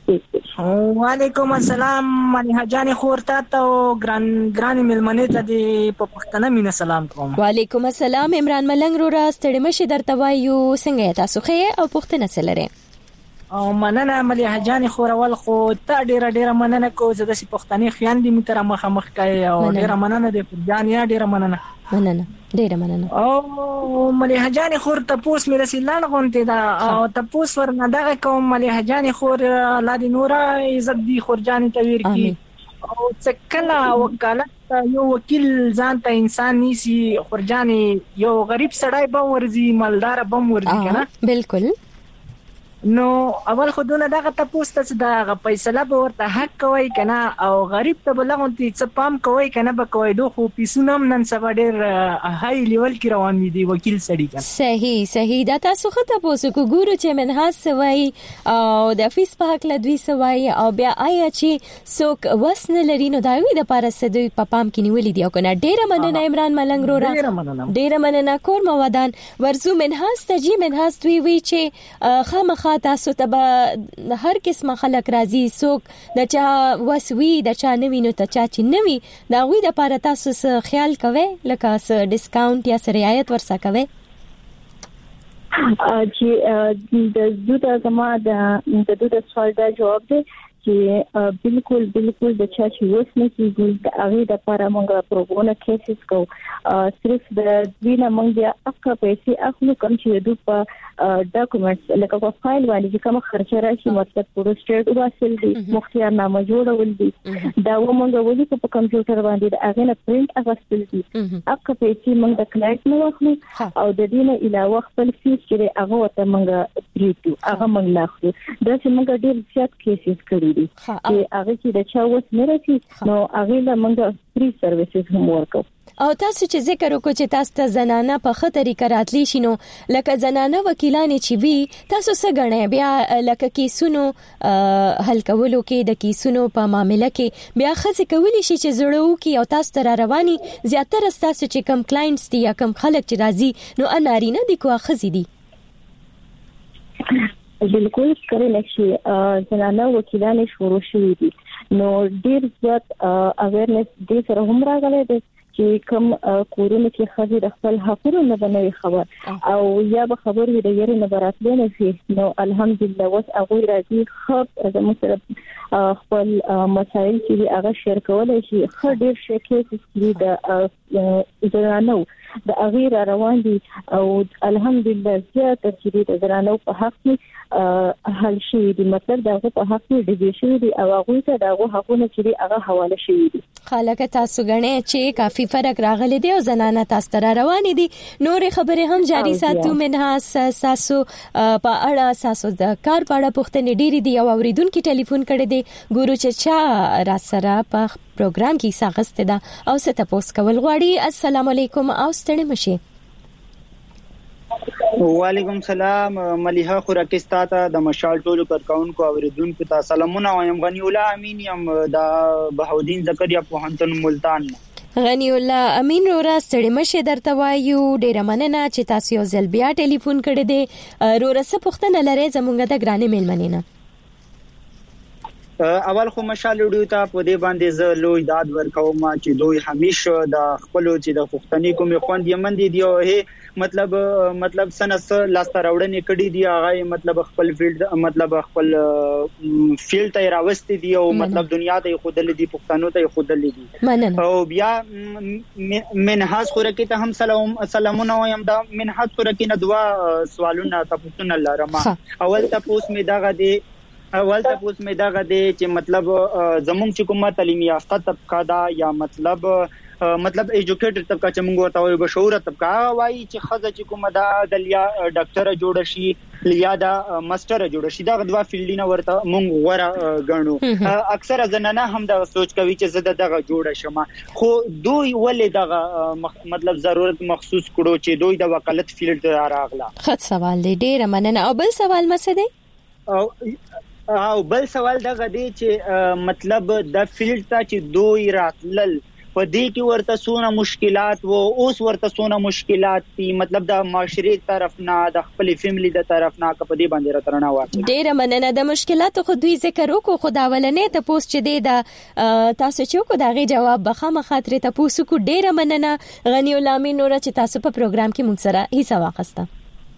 وعلیکم السلام مليحه جان خورتا ته ګران ملمنې ته دی په پښتنه مینه سلام کوم وعلیکم السلام عمران ملنګ رو را ستړي مشي درته وایو څنګه تاسو خې او پښتنه سره او مننه مليحه جان خورول خو ته ډیره مننه کو زه د پښتني خیان دي متر مخ کوي او ډیره مننه د فرجان یا ډیره مننه ډیره مننه او مليحه جان خور ته پوس مې رسیدل غونته دا او ته پوس ورنه دغه کوم مليحه جان خور لادي نورا عزت دي خورجان ته ویر کی او څکلا وکالت یو وکیل ځان ته انسان نيسي خورجان یو غریب سړی به ورزي مالدار بم ورزي کنه بالکل نو اول خودونه دغه تاسو ته د فیصله به ورته حق کوي کنه او غریب ته بلغونتي څه پام کوي کنه به کوي دوه خو پیسونم نن سبا ډیر هاي لیول کې روان دي وکیل سړي کنه صحیح دا تاسو خطه پوسو کو ګورو چې منحاس سوي او د فیس په حق لدوي سوي او بیا آیا چې څوک وسنه لري نو داوی د پاره سدوي په پام کې نیولې دی او کنه ډیره مننه عمران ملنګ رو ډیره مننه کور موادان ورزو منحاس تجي منحاس دوی وی چې خامخ تاسو ته به هر قسمه خلک راځي څوک د چا وسوي د چا نوی نو ته چا چې نوی دا غوي د پاره تاسو سره خیال کوئ لکه س ډیسکاونټ یا سره رعایت ورسا کوئ چې د دوه زما د دوه سوال دا جواب دی چې بالکل د چا چې وسنه کیږي د هغه د لپاره موږ پروګرام کیسز کو صرف د وینا موږ اکه پیسې اخلو کوم چې د په ډاکومېنټس لکه په فایل باندې کوم خرچه راشي مطلب پروسټیټ واسل دي مختار نامه جوړول دي دا موږ ولې په کمپیوټر باندې د هغه نه پرینټ اغستل دي اکه پیسې موږ د کلاینټ نو اخلو او د دې نه علاوه خپل فیس چې هغه ته موږ پریټو هغه موږ لاخلو دا چې موږ ډیر زیات کیسز کړی چې هغه چې د چا وس نه رسي نو هغه له موږ فری سرویسز هم ورکو او تاسو چې ذکر وکړو چې تاسو ته زنانه په خطرې کراتلی شینو لکه زنانه وکیلان چې وی تاسو څه غنئ بیا لکه کیسونو حل کولو کې د کیسونو په معاملې کې بیا خزه کولی شي چې زړو کې او تاسو ته رواني زیاتره تاسو چې کم کلاینټس دي یا کم خلک چې راځي نو انارینه دي کو خزي دي بالکل کړل شي زنانه وکیلان شروع شوي دي نو ډیر زیات اویرنس دې سره هم راغلی دی چې کوم کورونه کې خځې د خپل حقونو نه بنوي خبر او یا به خبر وي د یری نه براتلنه شي نو الحمدلله وس هغه راځي خپ زموږ سره خپل مسایل چې هغه شیر کولای شي خو ډیر شي کې د زرانو د اغیر روان دي او الحمدلله زیات چې د زرانو په حق کې حل شي دي مطلب دغه په حق کې د دې شي دي او هغه ته دغه حقونه چې هغه حواله شي دي خلک تاسو غنئ چې کافي فرق راغلي دي او زنانه تاسو تر روان دي نور خبره هم جاری ساتو منها تاسو په اړه تاسو د کار په اړه پوښتنې ډېری دي او اوریدونکو ټلیفون کړي دي ګورو چې چا را سره په پروګرام کې ساغسته ده او ست تاسو کول غواړي السلام علیکم او ستړي مشي وعلیکم سلام ملیحه خوراکستا ته د مشال ټولو کارکونکو اوریدونکو ته سلامونه وایم غنی الله امین یم د بهودین زکریا پوهنتون ملتان غنی الله امین رو راستړي مشه درته وایو ډیر مننه چې تاسو یو ځل بیا ټلیفون کړی دی رو رسه پښتنه لري زمونږ د ګرانې میلمنینه اول خو مشال وډیو ته په دې باندې زه لوی داد ورکوم چې دوی همیشه د خپل چې د پښتني کومې خوند یمن دي او مطلب سنس لاسته راوړنې کړي دي هغه مطلب خپل خپل فیلډ ته راوستي دي او مطلب دنیا ته خودل دي پښتنو ته خودل دي او بیا منحاس خورکی ته هم سلامونه وایم دا منحاس خورکی نه دوا سوالونه تاسو نه لرم اول تاسو می دغه دي چې مطلب زمونږ چې کومه تعلیم یافته طبقه دا یا مطلب ایجوکیټډ طبقه چې موږ ورته وایو بشعور طبقه وایي چې خزه چې کومه دا د لیا ډاکټر جوړ شي لیا دا ماستر جوړ شي دا غدوا فیلډینه ورته موږ غوړه غنو اکثر زنانه هم دا سوچ کوي چې زه دغه جوړ شم خو دوی ولې دغه مطلب ضرورت مخصوص کړو چې دوی د وکالت فیلډ راغله خط سوال دی ډیر مننه او بل سوال مڅ دی او بل سوال دغه دی چې مطلب د فیلډ ته چې دوی راتلل په دې کې ورته سونه مشکلات وو اوس ورته سونه مشکلات دي مطلب د معاشري طرف نه د خپل فیملی د طرف نه په دې باندې راترنه واقع ډیر مننه د مشکلات خو دوی ذکر وکړو خداولنې ته پوس چې دی د تاسو چې کو دغه جواب بخمه خاطر ته پوس کو ډیر مننه غنی الله امین نور چې تاسو په پروګرام کې مونږ سره حصہ واخسته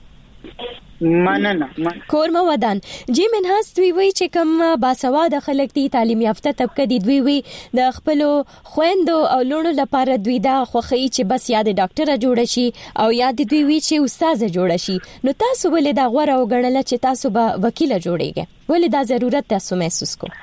مننه کورمه ودان جی منحاس دوی وی چې کوم باسواده خلک دي تعلیم یافته طبقه دي دوی وی د خپل خويندو او لونو لپاره دوی دا خوخی چې بس یاد ډاکټر جوړ شي او یاد دوی وی چې استاد جوړ شي نو تاسو ولې دا غوړه وګڼل چې تاسو به وکیل جوړیږئ ولې دا ضرورت تاسو محسوس کو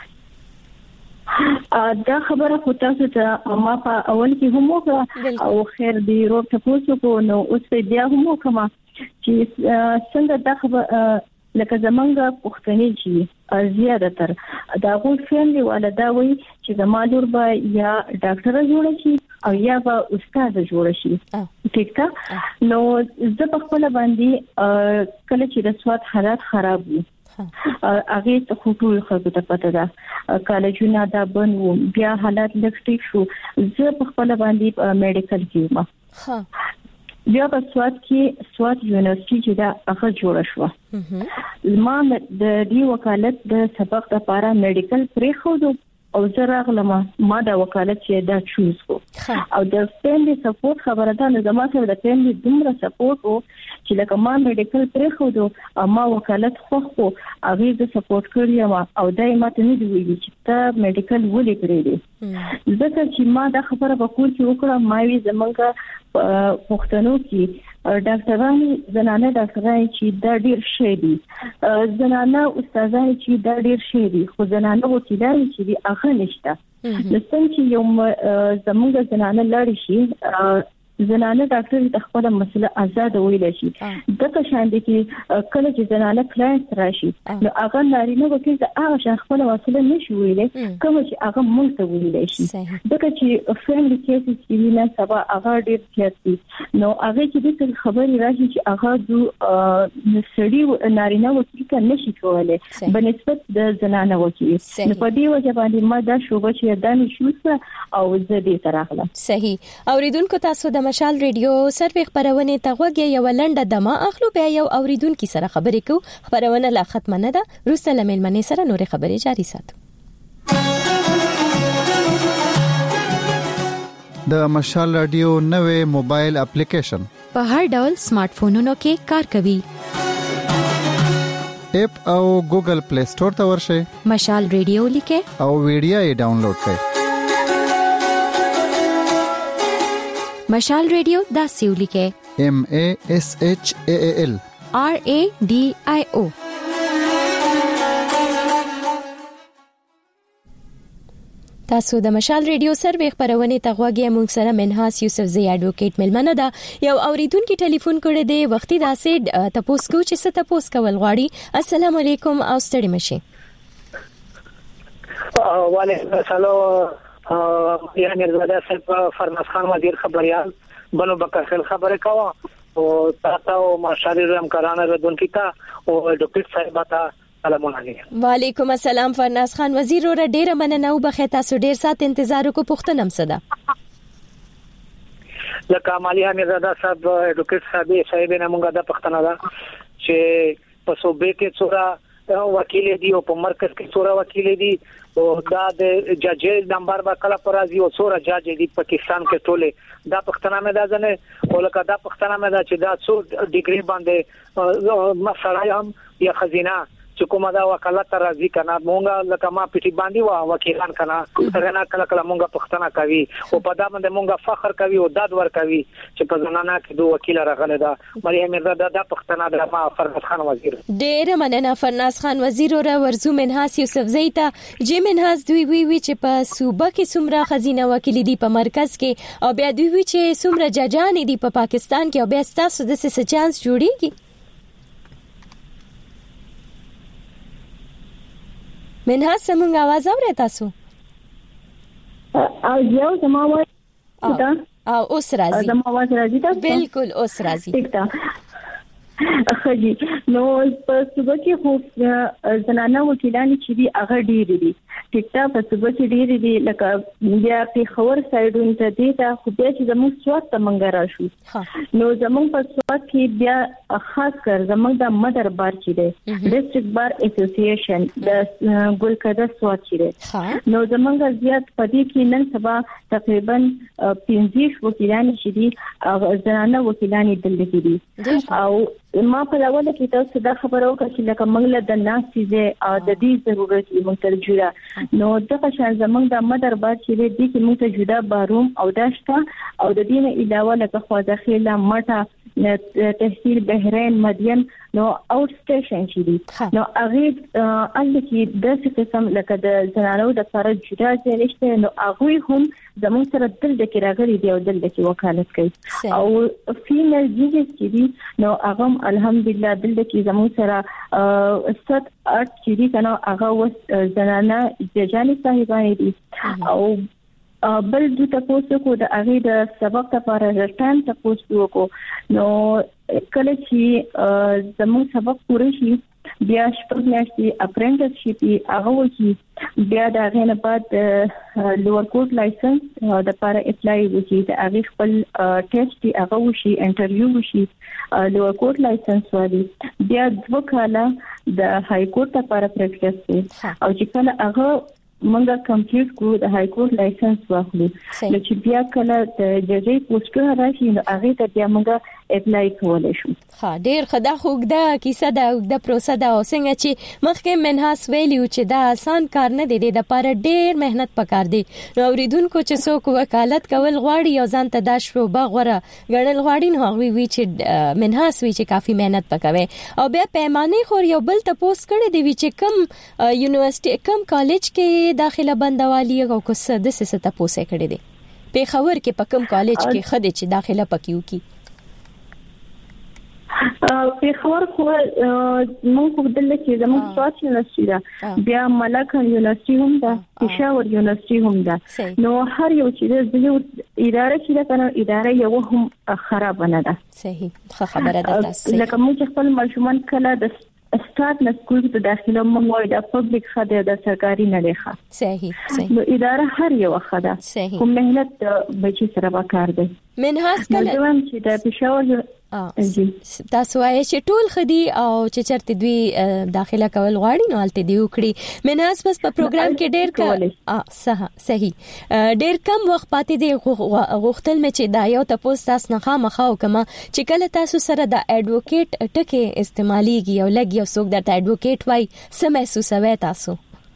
دا خبره خو تاسو ته ما په اول کې هم وکړه او خیر دی رو تاسو کو نو اوس په بیا هم وکړم چې څنګه دا خبره لکه زمونږ پښتني چې زیاده تر دا غو فیملی ولا دا وی چې د مالور به یا ډاکټر جوړ شي او یا به استاد جوړ شي ٹھیک تا نو زه په خپل باندې کله چې د سواد حالات خراب وي هغه ته خطور خطر ته پته ده کالجونه دا بنو بیا حالات لکټی شو زه په خپل باندې میډیکل کېم بیا په سواد یونیورسيټي چې دا هغه جوړ شو ما د دې وکالت د سبق لپاره میډیکل پرې خو او زه راغلم ما دا وکالت چې دا چوز کو او د فیملی سپورټ خبره ده نو زما سره د فیملی دومره سپورټ وو چې لکه ما میډیکل پرې خو ما وکالت خو هغه د سپورټ کړی او دای ما ته نه دی ویلي چې ته میډیکل ولې پرې دی ځکه چې ما دا خبره په کور کې وکړه ما وی زمونږ پښتنو کې ډاکټرانو زنانه ډاکټرای چې دا ډیر شي دي زنانه استادای چې دا ډیر شي دي خو زنانه وکیلای چې دی اخر نشته لسته چې یو زموږ زنانه لړ شي زنانه ډاکټر د خپل مسله آزاد ویل شي دغه شان دي چې کله چې زنانه کلاینټ راشي نو هغه نارینه وکیل د هغه شان خپل مسله نشي ویلې کوم چې هغه مونږ ته ویل شي دغه چې فیملی کیسز چې نه سبا هغه ډیر کیسي نو هغه چې د خبري راشي چې هغه د سړي نارینه وکیل ته نشي کولای بنسبت د زنانه وکیل نو په دې وجه باندې ما دا شوبه چې دانه شوسه او زه دې تراغله صحیح اوریدونکو تاسو د مشال ریډیو سروي خبرونه تغوږی یو لنډه دمه اخلو بیا یو اوریدونکو سره خبرې کو خبرونه لا ختم نه ده روسته لملمنې سره نورې خبرې جاری ساتو د مشال رادیو نوې موبایل اپلیکیشن په هر ډول سمارټ فونونو کې کار کوي. اپ او ګوګل پلی سٹور ته ورشئ، مشال رادیو لیکه او ویډیو یې ډاونلوډ کړئ. مشال رادیو دا سیو لیکه MASHAAL RADIO. تاسو د مشال رادیو سروې خبرونه ته غوږی موږ سره منحاس یوسفزی اډوکیټ ملمنه ده. یو اوریدونکو ټلیفون کړی دی، وختي داسې تاسو کو چې څه تاسو کول غواړي. السلام علیکم او ستړي مشي. وعلیکم السلام. یا مرزاده صاحب فرناز خان وزیر خبريال بنو بکر خبره کاوه او تاسو مشال رم کرانه ردونکو ته او ډاکټر صاحب ته سلام علیکم. وعلیکم السلام فرناز خان وزیر اور ډیره مننه او بخې تاسو ډیر سات انتظار کو پختنم صدا لکه مالیا مرزاده صاحب ډاکټر صاحب نه مونږه د پختنه دا چې په صوبې کې څورا وکیل دي او په مرکز کې څورا وکیل دي او دا د جج نمبر با کله پرازي او څورا جج دي پاکستان کې ټوله دا پختنه مې دا ځنه او لکه دا پختنه مې دا چې دا څو ډیګري باندې مسله هم یا خزینه چې کومه دا وکالت راځي کنه مونږه لکه ما پټي باندې وا وکیلان کنه څنګه کله مونږه پښتنه کوي او په دا باندې مونږه فخر کوي او داد ور کوي چې په زنانه کې دوه وکیل راغله دا مریم مرزا دا پښتنه د ما فرناز خان وزیر. ډیر مننه فرناز خان وزیر اور ورزو منحاس یوسفزی ته جې منحاس دوی وی چې په صوبه کې څومره خزینه وکیل دي په مرکز کې او بیا دوی چې څومره ججان دي په پاکستان کې او بیا تاسو د څه چانس جوړیږي. منحاس سمونږ आवाज اورئ تاسو؟ او یو زموږ او اوس راځي. زموږ आवाज راځي تاسو؟ بالکل اوس راځي. ٹھیک ده. خجی نو په صوبه کې خو زنانه وکیلان چې دي هغه ډېر دي. ټیک ده په صوبه کې ډېر دي لکه بیا په خور سایډون ته دي دا خو بیا چې زموږ سواد ته منګ راشو نو زموږ په سواد کې بیا خاص کر زموږ د مدر بار چې دی ډیسټریکټ بار اسوسییشن د ګلکده سواد چې دی نو زموږ زیات پدې کې نن سبا تقریبا 15 وکیلان چې دي زنانه وکیلان دلته دي او ما په اول کې تاسو دا خبرو کړې لکه موږ له د ناس چیزه د دې ضرورت یې موږ ته جوړه نو دغه شان زموږ د مدر بار چې دې کې موږ ته جدا باروم او داشته او د دې نه علاوه لکه خوځخیله مټه تحصیل بحرین مدین نو اوټ سټیشن شي دي نو هغه کې د څه قسم لکه د زنانو د فرض جدا ځلشته نو هغه هم زموږ سره دلته کې راغلي دی او دلته کې وکالت کوي او فیمیل ججز چې دي نو هغه الحمدلله دلته کې زموږ سره 7-8 چې دي کنه هغه زنانه ججاني صاحبانه دي او بل د تاسو کو د هغه د سبق لپاره ټایم تاسو کو نو کله چې زموږ سبق پوره شي بیا شپږ میاشتې اپرنټسشپ هغه وکي بیا دا غنه بعد لوور کورټ لایسنس د لپاره اپلای وکي د هغه خپل ټیسټ هغه وشي انټرویو وشي لوور کورټ لایسنس وادي بیا دوه کاله د های کورټ لپاره پریکټس کوي او چې کله هغه منګه کمپلیټ کو د های کورټ لایسنس واخلو نو چې بیا کله د ججې پوسټ راشي نو هغه ته بیا منګه اپلای کولای شو. ها ډیر خدا خوګه کیسه دا د پروسه دا اوسنګ چې مخکې منحاس ویلیو چې دا آسان کار نه دی د لپاره ډیر مهنت پکار دی نو اوریدونکو چې څوک وکالت کول غواړي او ځان ته د شروع بغوره غړل غواړي نو هغه وی چې منحاس وی چې کافي مهنت پکوي او بیا پیمانه خور یو بل ته پوسټ کړی دی چې کم یونیورسيټي کم کالج کې داخله بندوالي او کوڅه د څه ته پوسټ کړی دی په خبر کې په کم کالج کې خدای چې داخله پکيو کی په خبر خو موږ په دلته کې زموږ سواد یونیورسيټي دا بیا ملک یونیورسيټي هم دا پېښور یونیورسيټي هم دا نو هر یو چې د اداره چې دا کنه اداره یو هم خراب نه ده صحیح خبره ده تاسو لکه موږ خپل ماشومان کله د استاد نه سکول ته داخله موږ د پبلک خدای د سرکاري نه لخوا صحیح نو اداره هر یو خدای کوم مهنت بچی سره وکړ دی منحاس کله ځوان چې د پېښور تاسو وایي چې ټول خدي او چې چرته دوی داخله کول غواړي نو حالت دی وکړي منحاس بس په پروګرام کې ډېر صحیح ډېر کم وخت پاتې دی غوښتل مې چې دا یو تاسو تاسو نه خامخاو کما چې کله تاسو سره د اډوکیټ ټکي استعماليږي او لګي او څوک درته اډوکیټ وای سم محسوسوي تاسو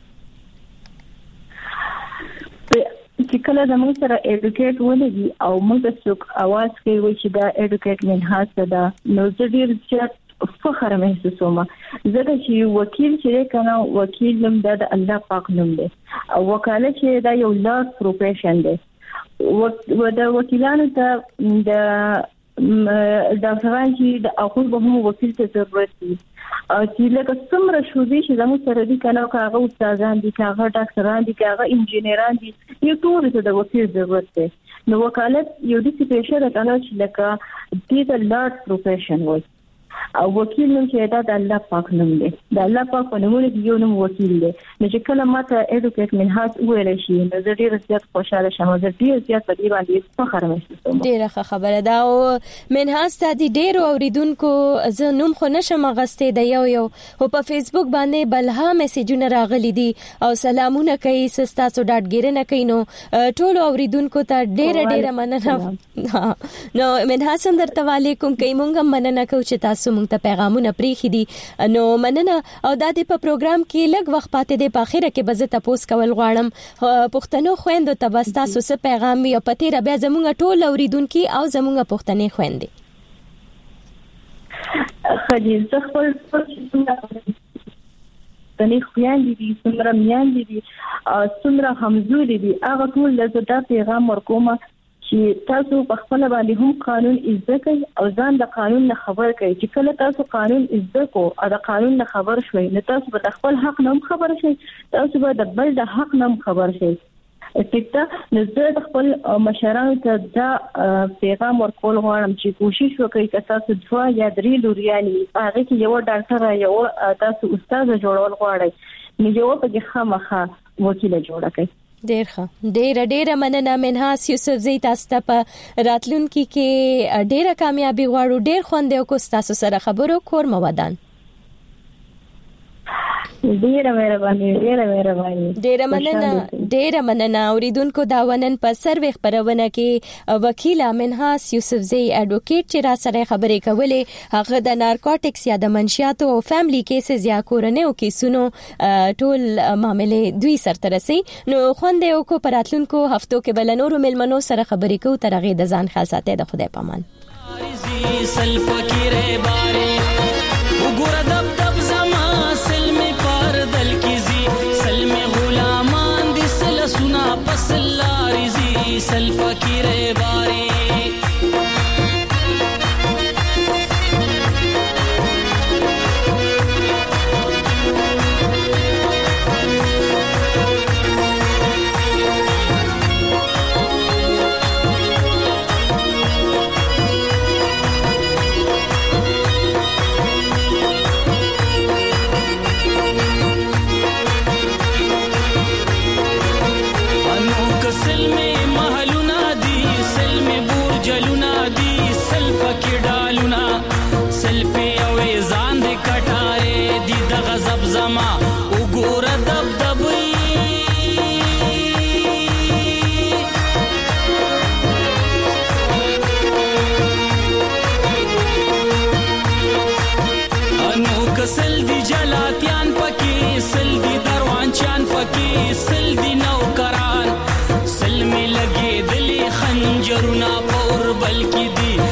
چې کله زموږ سره اډوکیټ ولګي او موږ څوک आवाज کوي چې دا اډوکیټ منحاس ده نو زه ډیر زیات فخر محسوسوم زه چې وکیل چې کنه وکیل نوم د الله پاک نوم دی او وکاله چې دا یو لارډ پروفیشن دی د وکیلانو ته د ډاکټران چې د اخر به هم وکیل ته ضرورت دي چې لکه څومره شوبې چې زموږ سره دي کنه کاغه استادان دي کاغه ډاکټران دي کاغه انجینران دي یو ټول ته د وکیل ضرورت دی نو وکالت یو د پیښه ده کنه چې لکه د لارډ پروفیشن وای او وکیل نوم چې دا د الله پاک نوم دی د الله پاک په نوم کې یو نوم وکیل دی نو چې کله ماته اډوکیټ منحاس ویل شي نو زه ډیر زیات خوشاله شم زه ډیر زیات په دې باندې فخر محسوسوم ډیره خبره ده او منحاس د ډیر اوریدونکو زه نوم خو نشم غستې د یو او په فیسبوک باندې بلها میسجونه راغلي دي او سلامونه کوي سستاسو ډاټګیرنه کوي نو ټول اوریدونکو ته ډیره مننه نو منحاس هم درته علیکم کوي مونږ مننه کوو چې تاسو مونږ ته پیغامونه پریخي دي نو مننه او د دې په پروګرام کې لږ وخت پاتې دی په اخره کې به زه تاسو کول غواړم پښتنو خويندو ته بس تاسو څه پیغام یو پته را بیا زموږ ټول اوریدونکو او زموږ پښتنې خويندې خدای زه خپل پښتنې خويندې دي څومره میاندې دي څومره همزولې دي هغه ټول له دا پیغام ورکوم چې تاسو په خپل باندې هم قانون عزت کوئ او ځان د قانون نه خبر کوئ چې کله تاسو قانون عزت کو او د قانون نه خبر شوي نو تاسو به خپل حق نه خبر شئ تاسو به د بل د حق نه خبر شئ استګتا نزد خپل مشرانو ته دا پیغام ورکول غواړم چې کوشش وکړئ چې تاسو دوا یا درې لورياني هغه کې یو ډاکټر یو تاسو استاد جوړول غواړئ نو یو په خامخا وکیل جوړ کړئ ډیره مننه منحاس یوسف زی تاسو ته په راتلونکي کې ډیره کامیابی غواړو ډیر خوند او کو تاسو سره خبرو کور مودان ډیره مننه اوریدونکو دا ونن په سروي خبرونه کې وکیل منحاس یوسف زی اډوکیټ چې را سره خبرې کولې هغه د نارکوټکس یا د منشیاتو او فیملی کیسز یا کورنیو کیسونو ټول معاملې دوی سره رسي نو خوند او کو پراتلونکو هفتو کې بل نورو ملمنو سره خبرې کوو ترغه د ځان خاص ساتي د خدای پامان سل فقیر باري وګور دب زما سلم پر دل کی زی سلم غلامان دي سل سنا پس لاري زی سل فقیر باري خنجرونه پور بلکی دی